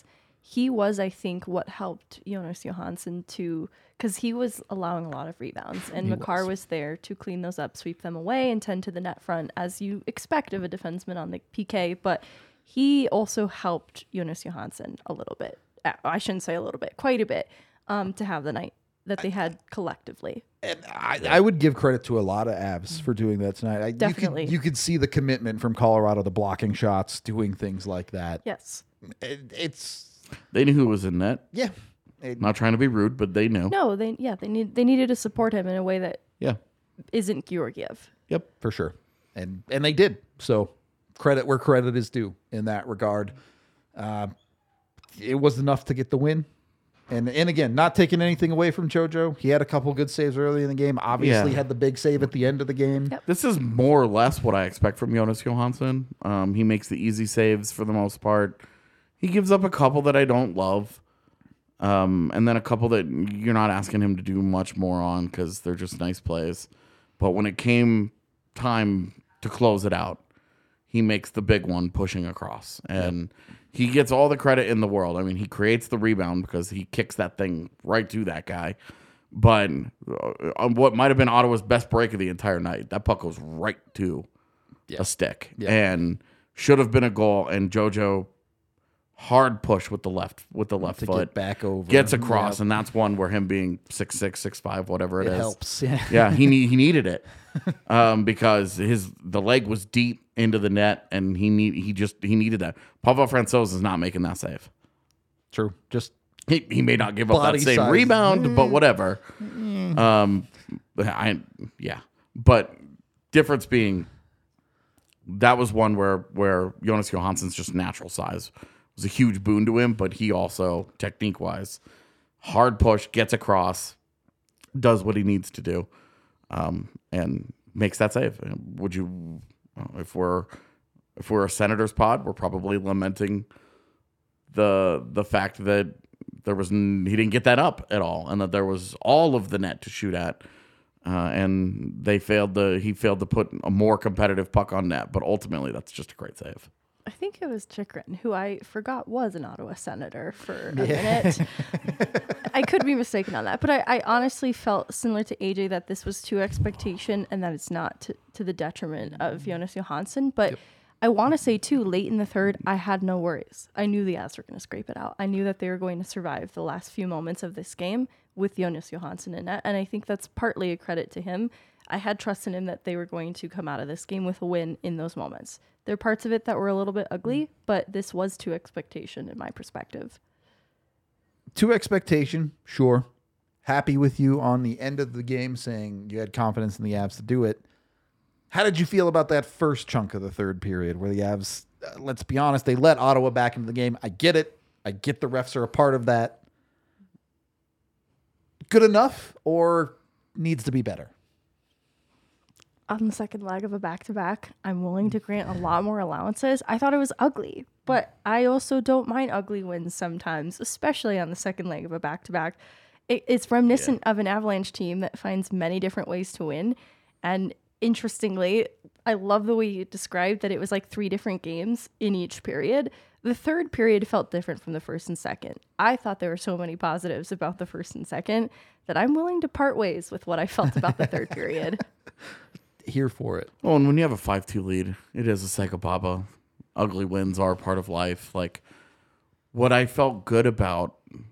he was, I think, what helped Jonas Johansson to, because he was allowing a lot of rebounds, and Makar was. was there to clean those up, sweep them away, and tend to the net front, as you expect of a defenseman on the P K. But he also helped Jonas Johansson a little bit. I shouldn't say a little bit, quite a bit, um, to have the night that they had collectively. And I, I would give credit to a lot of Avs for doing that tonight. I, Definitely. You could, you could see the commitment from Colorado, the blocking shots, doing things like that. Yes. It, it's, They knew who was in net. yeah. It- Not trying to be rude, but they knew. No, they yeah they need they needed to support him in a way that Yeah. isn't Georgiev. Yep, for sure. And and they did. So credit where credit is due in that regard. Uh, it was enough to get the win. And and again, not taking anything away from JoJo. He had a couple good saves early in the game. Obviously Yeah. had the big save at the end of the game. Yep. This is more or less what I expect from Jonas Johansson. Um, he makes the easy saves for the most part. He gives up a couple that I don't love. Um, and then a couple that you're not asking him to do much more on because they're just nice plays. But when it came time to close it out, he makes the big one pushing across. And he gets all the credit in the world. I mean, he creates the rebound because he kicks that thing right to that guy. But on what might have been Ottawa's best break of the entire night, that puck goes right to a stick. Yeah. And should have been a goal. And JoJo hard push with the left with the left To foot get back over. gets across, Yep. and that's one where him being six six, six five, whatever it It is, helps. Yeah. yeah, he need, he needed it um, because his the leg was deep into the net, and he need he just he needed that. Pavel Francouz is not making that save. True. Just He, he may not give up Body that same size. rebound, but whatever. Um, I yeah, but difference being that was one where where Jonas Johansson's just natural size was a huge boon to him, but he also technique wise, hard push, gets across, does what he needs to do, um, and makes that save. Would you, if we're if we're a Senators pod, we're probably lamenting the the fact that there was n- he didn't get that up at all, and that there was all of the net to shoot at, uh, and they failed to he failed to put a more competitive puck on net. But ultimately, that's just a great save. I think it was Chikrin, who I forgot was an Ottawa Senator for a minute. I could be mistaken on that, but I, I honestly felt similar to A J that this was to expectation and that it's not to, to the detriment of Jonas Johansson. But yep. I want to say, too, late in the third, I had no worries. I knew the Avs were going to scrape it out. I knew that they were going to survive the last few moments of this game with Jonas Johansson in net, and I think that's partly a credit to him. I had trust in him that they were going to come out of this game with a win in those moments. There are parts of it that were a little bit ugly, but this was to expectation in my perspective. To expectation, sure. Happy with you on the end of the game saying you had confidence in the Avs to do it. How did you feel about that first chunk of the third period where the Avs, uh, let's be honest, they let Ottawa back into the game? I get it. I get the refs are a part of that. Good enough or needs to be better? On the second leg of a back-to-back, I'm willing to grant a lot more allowances. I thought it was ugly, but I also don't mind ugly wins sometimes, especially on the second leg of a back-to-back. It, it's reminiscent yeah. of an Avalanche team that finds many different ways to win. And interestingly, I love the way you described that it was like three different games in each period. The third period felt different from the first and second. I thought there were so many positives about the first and second that I'm willing to part ways with what I felt about the third period. Here for it. Well, and when you have a five two lead, it is a psychopapa. Ugly wins are part of life. Like, what I felt good about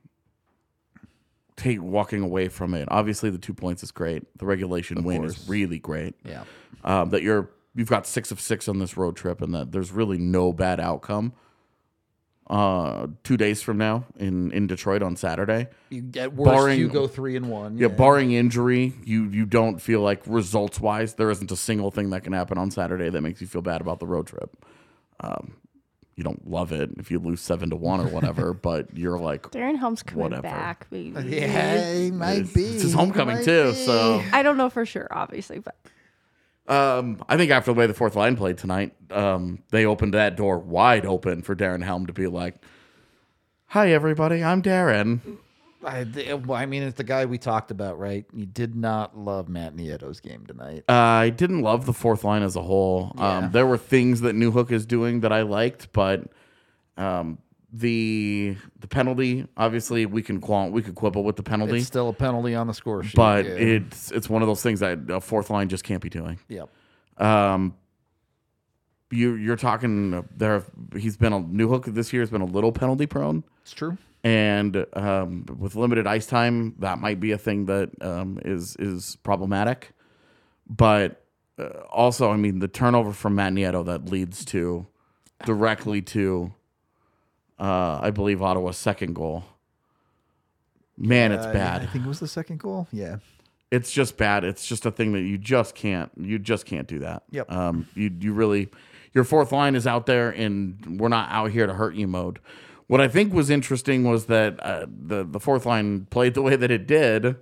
take walking away from it, obviously the two points is great. The regulation of win course. is really great. Yeah. Um, that you're you've got six of six on this road trip, and that there's really no bad outcome. Uh, two days from now in, in Detroit on Saturday. You get worse, barring, you go three and one. Yeah, yeah, barring injury, you you don't feel like results wise, there isn't a single thing that can happen on Saturday that makes you feel bad about the road trip. Um, you don't love it if you lose seven to one or whatever, but you're like Darren Helm's coming whatever. back. Baby. Yeah, he might it's, be. It's his homecoming Might too, be. so I don't know for sure, obviously, but um, I think after the way the fourth line played tonight, um, they opened that door wide open for Darren Helm to be like, "Hi, everybody. I'm Darren." I, I mean, it's the guy we talked about, right? You did not love Matt Nieto's game tonight. Uh, I didn't love the fourth line as a whole. Yeah. Um, there were things that Newhook is doing that I liked, but um, the the penalty, obviously, we can qual- we could quibble with the penalty, It's still a penalty on the score sheet. but yeah. it's it's one of those things that a fourth line just can't be doing. Yep. Um, you you're talking uh, there. He's been a Newhook this year has been a little penalty prone, It's true. and um, with limited ice time, that might be a thing that um, is is problematic. But uh, also, I mean, the turnover from Matt Nieto that leads to directly to, uh, I believe, Ottawa's second goal. Man, it's Uh, bad. I think it was the second goal. Yeah. It's just bad. It's just a thing that you just can't. You just can't do that. Yep. Um. You you really, your fourth line is out there, and we're not out here to hurt you mode. What I think was interesting was that uh, the the fourth line played the way that it did,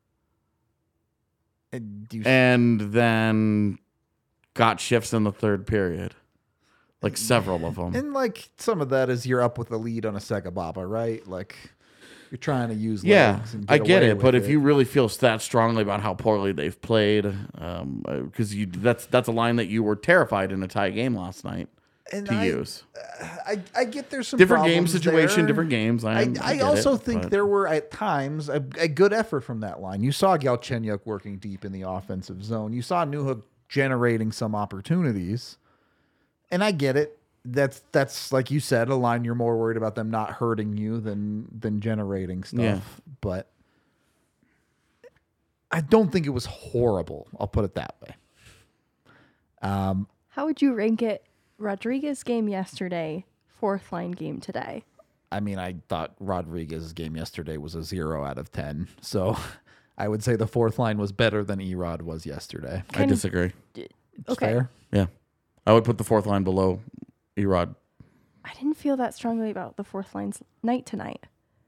And you, and then got shifts in the third period, like several of them. and like some of that is you're up with the lead on a Segababa, right? Like you're trying to use Yeah, legs and I get away it, but with if you really feel that strongly about how poorly they've played, um, because you that's that's a line that you were terrified in a tie game last night And to I- use. I, I get there's some Different game problems situation, there. different games. I, I, I, I get also it, think but- there were at times a, a good effort from that line. You saw Galchenyuk working deep in the offensive zone. You saw Newhook generating some opportunities, and I get it. That's that's like you said, a line you're more worried about them not hurting you than than generating stuff. Yeah. But I don't think it was horrible. I'll put it that way. Um, How would you rank it? Rodriguez game yesterday, fourth line game today. I mean, I thought Rodriguez's game yesterday was a zero out of ten. So I would say the fourth line was better than Erod was yesterday. I disagree. It's Okay. fair. Yeah, I would put the fourth line below Erod. I didn't feel that strongly about the fourth line's night tonight.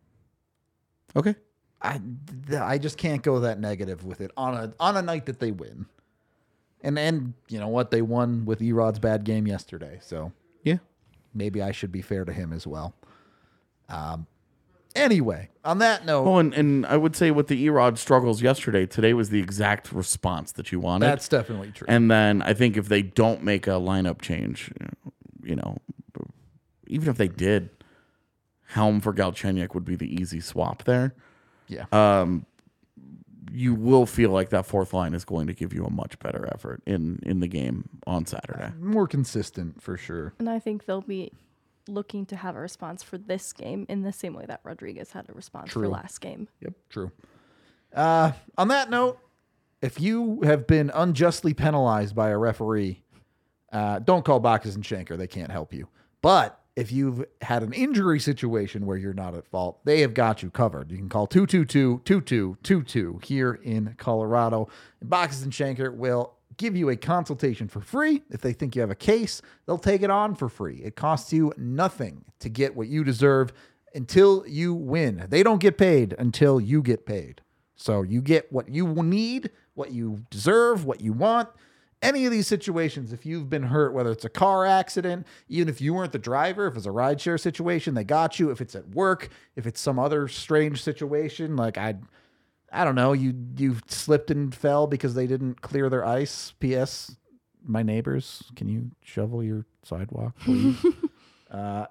Okay. I, th- I just can't go that negative with it on a on a night that they win. And and you know what? They won with Erod's bad game yesterday. So Yeah. maybe I should be fair to him as well. Um. Anyway, on that note, Oh, and, and I would say with the Erod struggles yesterday, today was the exact response that you wanted. that's definitely true. And then I think if they don't make a lineup change, you know, even if they did, Helm for Galchenyuk would be the easy swap there. yeah. Um, you will feel like that fourth line is going to give you a much better effort in, in the game on Saturday. More consistent for sure. And I think they'll be looking to have a response for this game in the same way that Rodriguez had a response True. for last game. Yep, true. Uh, on that note, if you have been unjustly penalized by a referee, uh, don't call Bacchus and Schenker. They can't help you. But if you've had an injury situation where you're not at fault, they have got you covered. You can call two two two, two two two two here in Colorado. And Bacchus and Schenker will give you a consultation for free. If they think you have a case, they'll take it on for free. It costs you nothing to get what you deserve until you win. They don't get paid until you get paid. So you get what you need, what you deserve, what you want. Any of these situations, if you've been hurt, whether it's a car accident, even if you weren't the driver, if it's a rideshare situation, they got you. If it's at work, if it's some other strange situation, like I, I don't know, you you slipped and fell because they didn't clear their ice. P S. My neighbors, can you shovel your sidewalk, please? uh,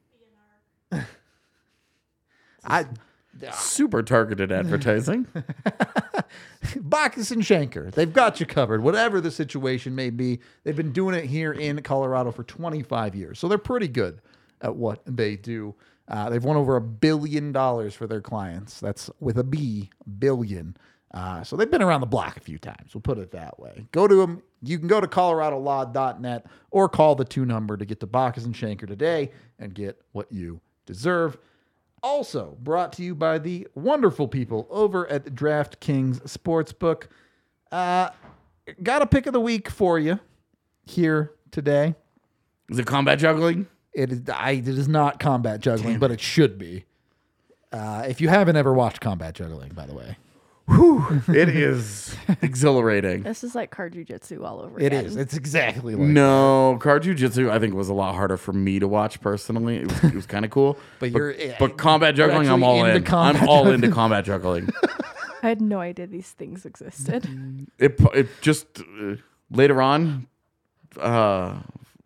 I. Super targeted advertising. Bacchus and Schenker, they've got you covered. Whatever the situation may be, they've been doing it here in Colorado for twenty-five years. So they're pretty good at what they do. Uh, they've won over a billion dollars for their clients. That's with a B, billion. Uh, so they've been around the block a few times. We'll put it that way. Go to them. You can go to colorado law dot net or call the two number to get to Bacchus and Schenker today and get what you deserve. Also brought to you by the wonderful people over at DraftKings Sportsbook. Uh, got a pick of the week for you here today. Is it combat juggling? It is, I, it is not combat juggling, but it should be. Uh, if you haven't ever watched combat juggling, by the way. Whew, it is exhilarating. This is like card jujitsu all over It again. is. It's exactly like No, card jujitsu I think was a lot harder for me to watch personally. It was, it was kind of cool. But you're- but combat you're juggling, I'm actually all into in. combat I'm all juggling. into combat juggling. I had no idea these things existed. It it just uh, later on, uh,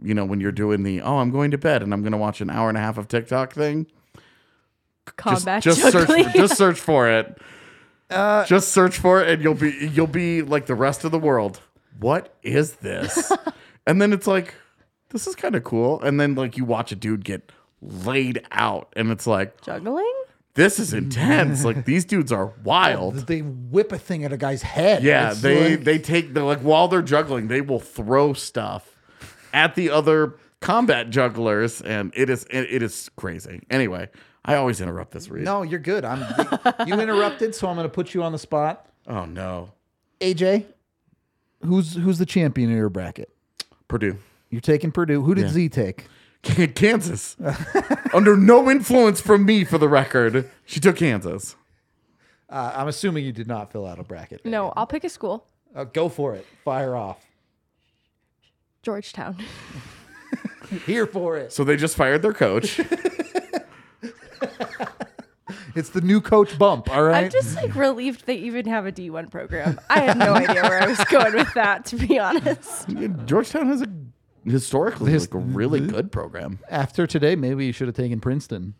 you know, when you're doing the, oh, I'm going to bed and I'm going to watch an hour and a half of TikTok thing. Combat just, just search, juggling. for, just search for it. Uh, just search for it, and you'll be you'll be like the rest of the world. What is this? And then it's like, this is kind of cool. And then like you watch a dude get laid out, and it's like, Juggling? this is intense. Like these dudes are wild. They whip a thing at a guy's head. Yeah, It's they like- they take the like while they're juggling, they will throw stuff at the other combat jugglers, and it is it, it is crazy. Anyway, I always interrupt this read. No, you're good. I'm. You interrupted, so I'm going to put you on the spot. Oh no, A J, who's who's the champion in your bracket? Purdue, You're taking Purdue. Who did Yeah. Z take? Kansas. Under no influence from me, for the record, she took Kansas. Uh, I'm assuming you did not fill out a bracket. No, I'll pick a school. Uh, go for it. Fire off. Georgetown. Here for it. So they just fired their coach. It's the new coach bump. All right. I'm just like relieved they even have a D one program. I had no idea where I was going with that, to be honest. Georgetown has a historically His- like a really good program. After today, maybe you should have taken Princeton.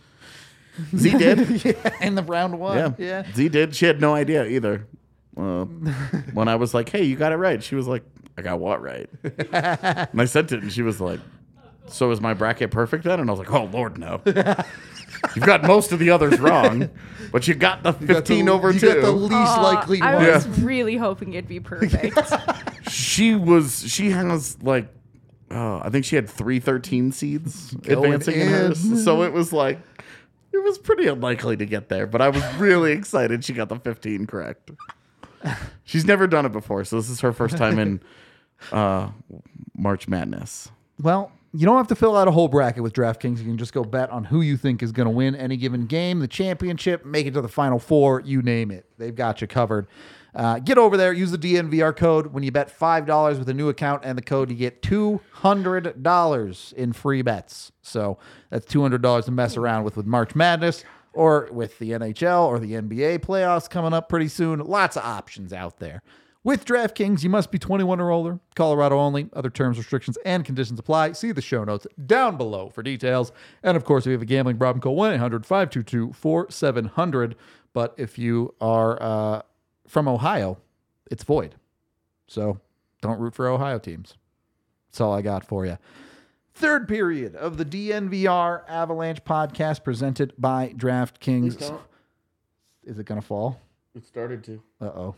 Z did. Yeah, in the round one. Yeah. Yeah. Z did. She had no idea either. Uh, when I was like, hey, you got it right. She was like, I got what right? And I sent it, and she was like, so is my bracket perfect then? And I was like, oh, Lord, no. You've got most of the others wrong, but you got the fifteen the- over you two. got the least Aw, likely I one. was really hoping it'd be perfect. She was, she has like, uh, I think she had three thirteen seeds Going advancing in in. hers. So it was like, it was pretty unlikely to get there, but I was really excited she got the fifteen correct. She's never done it before, so this is her first time in uh, March Madness. Well, you don't have to fill out a whole bracket with DraftKings. You can just go bet on who you think is going to win any given game, the championship, make it to the Final Four, you name it. They've got you covered. Uh, get over there, use the D N V R code. When you bet five dollars with a new account and the code, you get two hundred dollars in free bets. So that's two hundred dollars to mess around with with March Madness or with the N H L or the N B A playoffs coming up pretty soon. Lots of options out there. With DraftKings, you must be twenty-one or older. Colorado only. Other terms, restrictions, and conditions apply. See the show notes down below for details. And of course, if you have a gambling problem, call one eight hundred five two two four seven zero zero. But if you are uh, from Ohio, it's void. So don't root for Ohio teams. That's all I got for you. Third period of the D N V R Avalanche podcast presented by DraftKings. Is it going to fall? It started to. Uh-oh.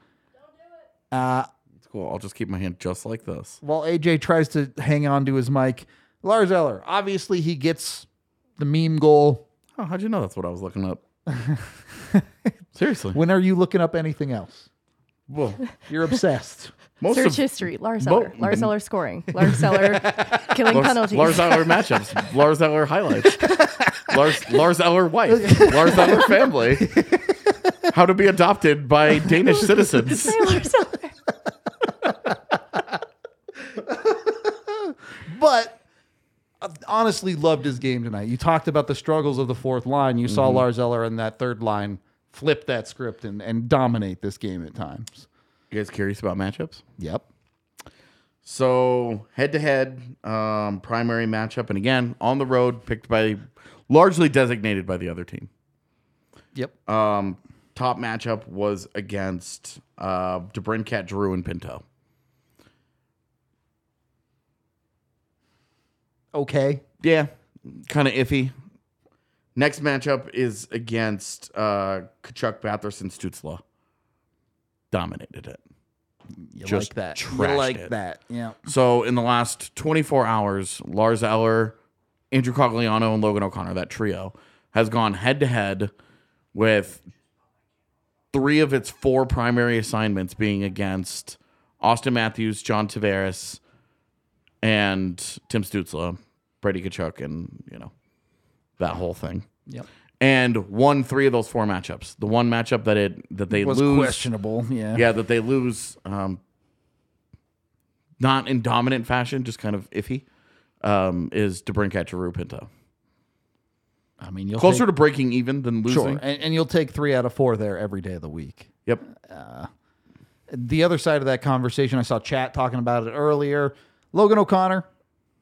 Uh, It's cool. I'll just keep my hand just like this. while A J tries to hang on to his mic, Lars Eller, obviously he gets the meme goal. Oh, how'd you know that's what I was looking up? Seriously. When are you looking up anything else? Well, You're obsessed. most Search of history. Lars Mo- Eller. Lars Eller scoring. Lars Eller killing Lars, penalties. Lars Eller matchups. Lars Eller highlights. Lars Lars Eller wife. Lars Eller family. How to be adopted by Danish citizens. Say Lars Eller. But I honestly loved his game tonight. You talked about the struggles of the fourth line. You saw Lars Eller in that third line flip that script and, and dominate this game at times. You guys curious about matchups? Yep. So head to head, um, primary matchup, and again on the road, picked by, largely designated by the other team. Yep. Um, top matchup was against uh, DeBrincat, Drew, and Pinto. Okay. Yeah, kind of iffy. Next matchup is against uh, Kachuk, Batherson, Stutzla. Dominated it. You Just like that. You trashed like it. that. Yeah. So in the last twenty-four hours, Lars Eller, Andrew Cogliano, and Logan O'Connor, that trio, has gone head to head with three of its four primary assignments being against Austin Matthews, John Tavares, and Tim Stutzla, Brady Kachuk, and you know that whole thing. Yep. And won three of those four matchups. The one matchup that it that they Was lose questionable. Yeah. yeah, that they lose, um, not in dominant fashion, just kind of iffy, um, is DeBrincat, Giroux, Pinto. I mean, you'll Closer take, to breaking even than losing. sure, and, and you'll take three out of four there every day of the week. Yep. The other side of that conversation, I saw chat talking about it earlier. Logan O'Connor,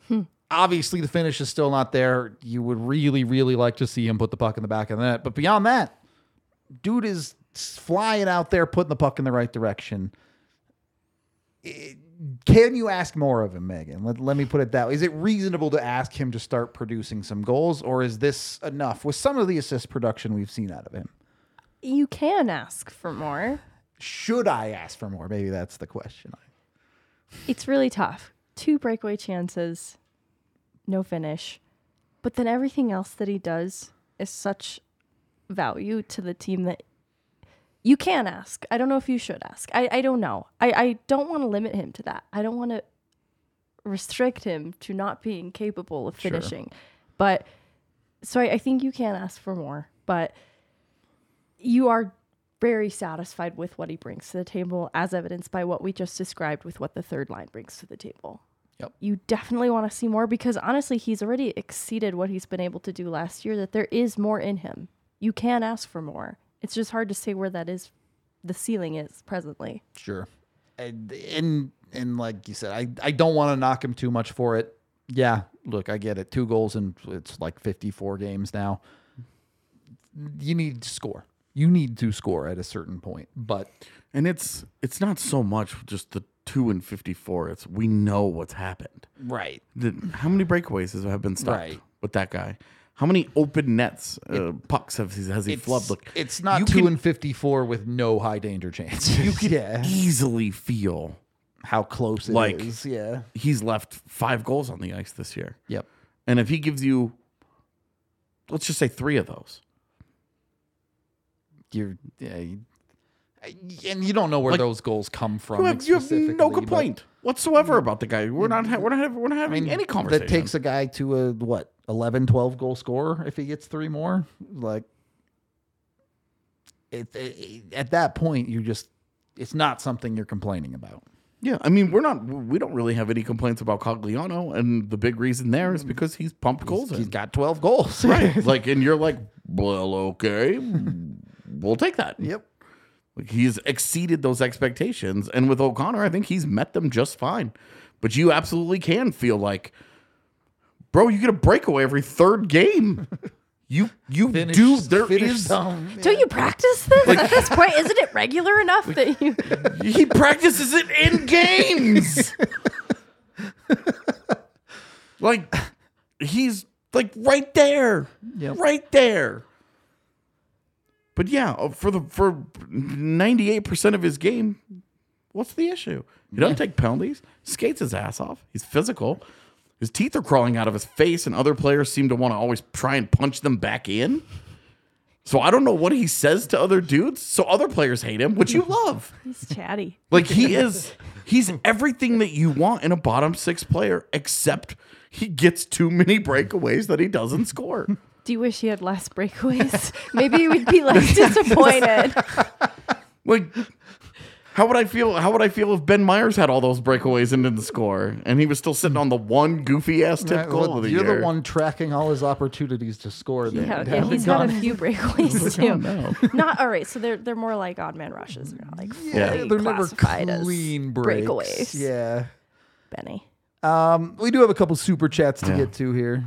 Obviously, the finish is still not there. You would really, really like to see him put the puck in the back of the net. But beyond that, dude is flying out there, putting the puck in the right direction. It, can you ask more of him, Megan? Let, let me put it that way. Is it reasonable to ask him to start producing some goals, or is this enough with some of the assist production we've seen out of him? You can ask for more. Should I ask for more? Maybe that's the question. It's really tough. Two breakaway chances, no finish. But then everything else that he does is such value to the team that you can ask. I don't know if you should ask. I, I don't know. I, I don't want to limit him to that. I don't want to restrict him to not being capable of finishing. Sure. But so I, I think you can ask for more. But you are very satisfied with what he brings to the table, as evidenced by what we just described with what the third line brings to the table. Yep. You definitely want to see more because honestly, he's already exceeded what he's been able to do last year, that there is more in him. You can ask for more. It's just hard to say where that is, the ceiling is presently. Sure. And, and, and like you said, I, I don't want to knock him too much for it. Yeah, look, I get it. Two goals and it's like fifty-four games now. You need to score. You need to score at a certain point. But and it's it's not so much just the two and fifty-four. It's we know what's happened. Right. The, how many breakaways have been stopped Right. with that guy? How many open nets, uh, pucks have has he it's, flubbed? Look, it's not you two can- and fifty-four with no high danger chance. You can yeah. easily feel how close it like is. Yeah. he's left five goals on the ice this year. Yep. And if he gives you, let's just say three of those, You're yeah, you, and you don't know where Like, those goals come from. you have, you have specifically, no but- complaint whatsoever about the guy. We're not ha- we're not having, we're not I having mean, any conversation. that takes a guy to a what eleven, twelve goal scorer if he gets three more. Like it, it at that point, you just it's not something you're complaining about. Yeah, I mean, we're not. We don't really have any complaints about Cogliano, and the big reason there is because he's pumped goals. He's in. got twelve goals, right? Like, and you're like, well, okay, we'll take that. Yep. Like he's exceeded those expectations, and with O'Connor, I think he's met them just fine. But you absolutely can feel like, bro, you get a breakaway every third game. You you Finish- do. There finish is. some, yeah. Don't you practice this at this point? Isn't it regular enough that you? He practices it in games. Like he's like right there, Yep. right there. But yeah, for the for ninety-eight percent of his game, what's the issue? He doesn't take penalties, skates his ass off. He's physical. His teeth are crawling out of his face, and other players seem to want to always try and punch them back in. So I don't know what he says to other dudes. So other players hate him, which you love. He's chatty. Like he is, he's everything that you want in a bottom six player, except he gets too many breakaways that he doesn't score. Do you wish he had less breakaways? Maybe you would be less disappointed. Like, how would I feel? How would I feel if Ben Myers had all those breakaways and didn't score, and he was still sitting on the one goofy ass tip Right, goal well, of the you're year? the one tracking all his opportunities to score. Then. Yeah, yeah, Haven't he's had a gone- few breakaways too. no. Not all right. So they're they're more like odd man rushes. They're not like Yeah, fully they're never classified as clean breaks. breakaways. Yeah. Benny. Um, we do have a couple super chats to Yeah. get to here.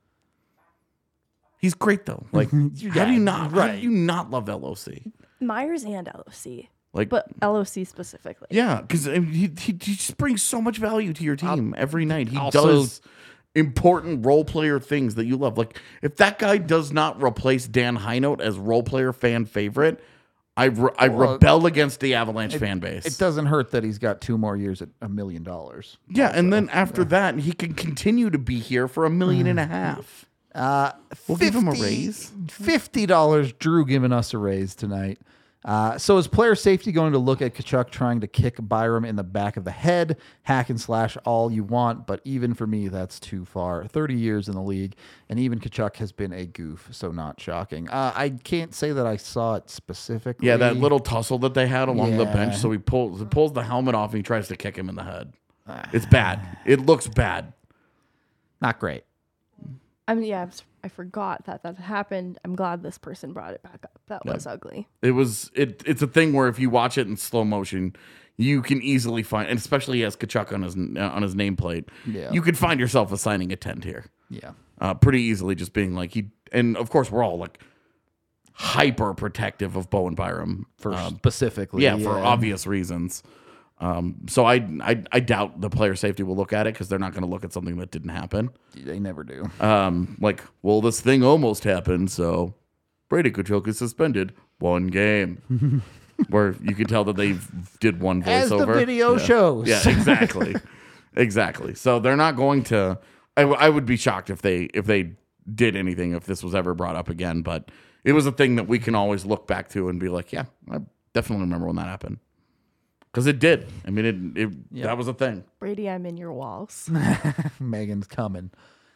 He's great though. Like, how do Yeah, you not? How right. do you not love L O C? Myers and L O C, Like, but L O C specifically. yeah, because he, he he just brings so much value to your team every night. He also- does important role player things that you love. Like, if that guy does not replace Dan Heinold as role player fan favorite, I re- I Well, rebel against the Avalanche fan base. It doesn't hurt that he's got two more years at a million dollars. Yeah, and then after that, he can continue to be here for a million and a half. Uh, We'll give him a raise. fifty dollars. Drew giving us a raise tonight. Uh, so is player safety going to look at Kachuk trying to kick Byram in the back of the head? Hack and slash all you want, but even for me, that's too far. thirty years in the league, and even Kachuk has been a goof, so not shocking. Uh, I can't say that I saw it specifically. Yeah, that little tussle that they had along the Yeah. bench. So he pulls he pulls the helmet off and he tries to kick him in the head. It's bad. It looks bad. Not great. I mean, yeah, I was- I forgot that that happened. I'm glad this person brought it back up. That Yep. was ugly. It was it. It's a thing where if you watch it in slow motion, you can easily find, and especially he has Kachuk on his on his nameplate. Yeah. You could find yourself assigning a tent here. Yeah. Uh, pretty easily, just being like he, and of course we're all like hyper protective of Bowen Byram For um, specifically. yeah, for obvious reasons. Um, so I, I I doubt the player safety will look at it because they're not going to look at something that didn't happen. They never do. Um, like, well, this thing almost happened, so Brady Kachuk is suspended one game. Where you can tell that they did one voiceover. As the video yeah. shows. Yeah, exactly, exactly. So they're not going to. I, w- I would be shocked if they if they did anything if this was ever brought up again. But it was a thing that we can always look back to and be like, yeah, I definitely remember when that happened. Because it did. I mean, it, it Yeah. that was a thing. Brady, I'm in your walls. Megan's coming.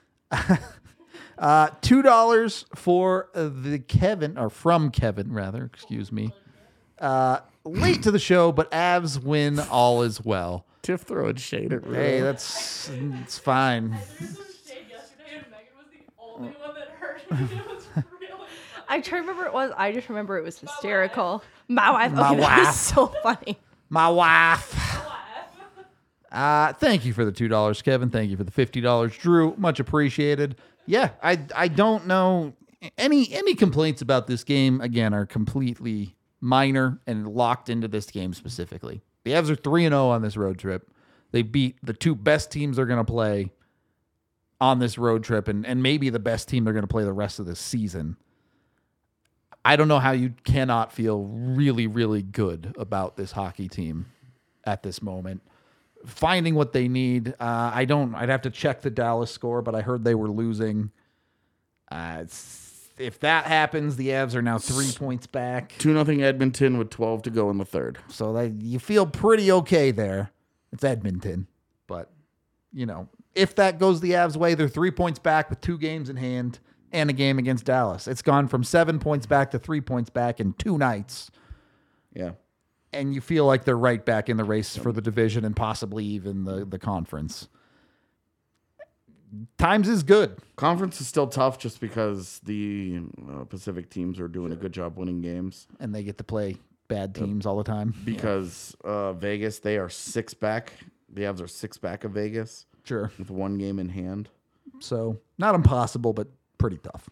uh, two dollars for the Kevin, or from Kevin, rather, excuse me. Uh, late to the show, but Avs win, all is well. Tiff throwing shade at Rue. Hey, that's it's fine. I threw some shade yesterday, and Megan was the only one that heard me. It was really funny. I try to remember what it was. I just remember it was hysterical. My wife. My Okay, that wife. was so funny. My wife. Uh, thank you for the two dollars, Kevin. Thank you for the fifty dollars, Drew. Much appreciated. Yeah, I I don't know any any complaints about this game. Again, are completely minor and locked into this game specifically. The Avs are three and zero on this road trip. They beat the two best teams they're going to play on this road trip, and and maybe the best team they're going to play the rest of the season. I don't know how you cannot feel really, really good about this hockey team at this moment. Finding what they need. Uh, I don't, I'd have to check the Dallas score, but I heard they were losing. Uh, it's, if that happens, the Avs are now three points back. two nothing Edmonton with twelve to go in the third. So they, you feel pretty okay there. It's Edmonton. But, you know, if that goes the Avs' way, they're three points back with two games in hand. And a game against Dallas. It's gone from seven points back to three points back in two nights. Yeah. And you feel like they're right back in the race for the division and possibly even the, the conference. Times is good. Conference is still tough just because the uh, Pacific teams are doing a good job winning games. And they get to play bad teams all the time. Because uh, Vegas, they are six back. The Avs are six back of Vegas. Sure. With one game in hand. So, not impossible, but pretty tough.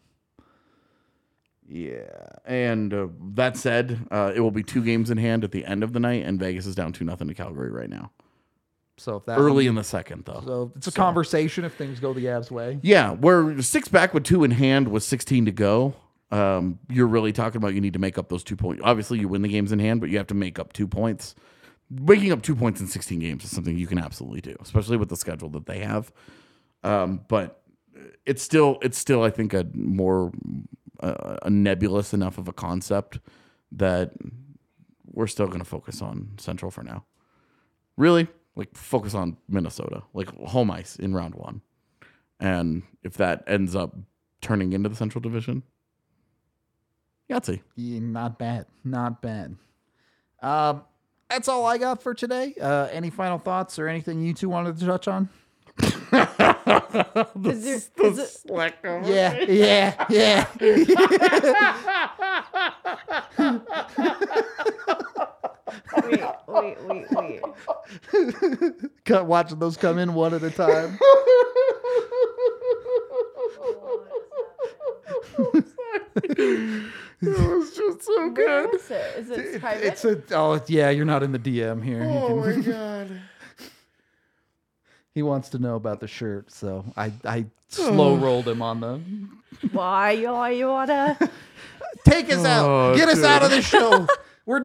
Yeah. And uh, that said, uh, it will be two games in hand at the end of the night, and Vegas is down two nothing to Calgary right now. So if that Early in the second, though. So it's a So- conversation if things go the Avs' way. Yeah, we're six back with two in hand with sixteen to go. Um, you're really talking about you need to make up those two points. Obviously, you win the games in hand, but you have to make up two points. Making up two points in sixteen games is something you can absolutely do, especially with the schedule that they have. Um, but it's still, it's still, I think, a more uh, a nebulous enough of a concept that we're still going to focus on Central for now. Really, like focus on Minnesota, like home ice in round one. And if that ends up turning into the Central Division, Yahtzee. Yeah, not bad. Not bad. Um, that's all I got for today. Uh, any final thoughts or anything you two wanted to touch on? Is there, is it, Yeah, yeah, yeah. wait, wait, wait, wait. Cut watching those come in one at a time. It was just so Where good. is it? Is it private? It's a oh yeah, you're not in the D M here. You Oh can- my god. he wants to know about the shirt, so I I slow rolled him on the Why you, why you wanna? take us out, Oh, get us dude. out of the show. We're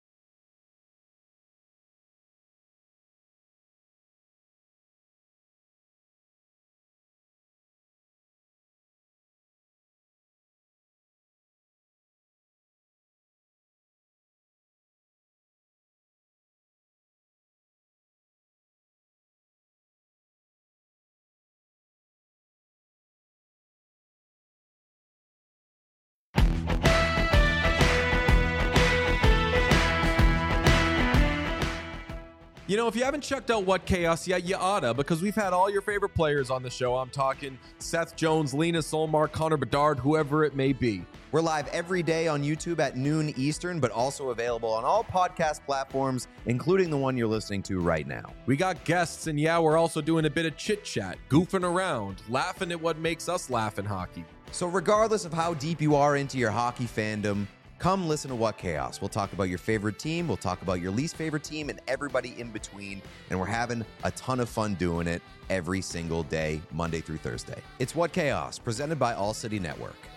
You know, if you haven't checked out What Chaos yet, you oughta, because we've had all your favorite players on the show. I'm talking Seth Jones, Lena Solmar, Connor Bedard, whoever it may be. We're live every day on YouTube at noon Eastern, but also available on all podcast platforms, including the one you're listening to right now. We got guests, and yeah, we're also doing a bit of chit-chat, goofing around, laughing at what makes us laugh in hockey. So regardless of how deep you are into your hockey fandom, come listen to What Chaos. We'll talk about your favorite team, we'll talk about your least favorite team, and everybody in between, and we're having a ton of fun doing it every single day, Monday through Thursday. It's What Chaos, presented by All City Network.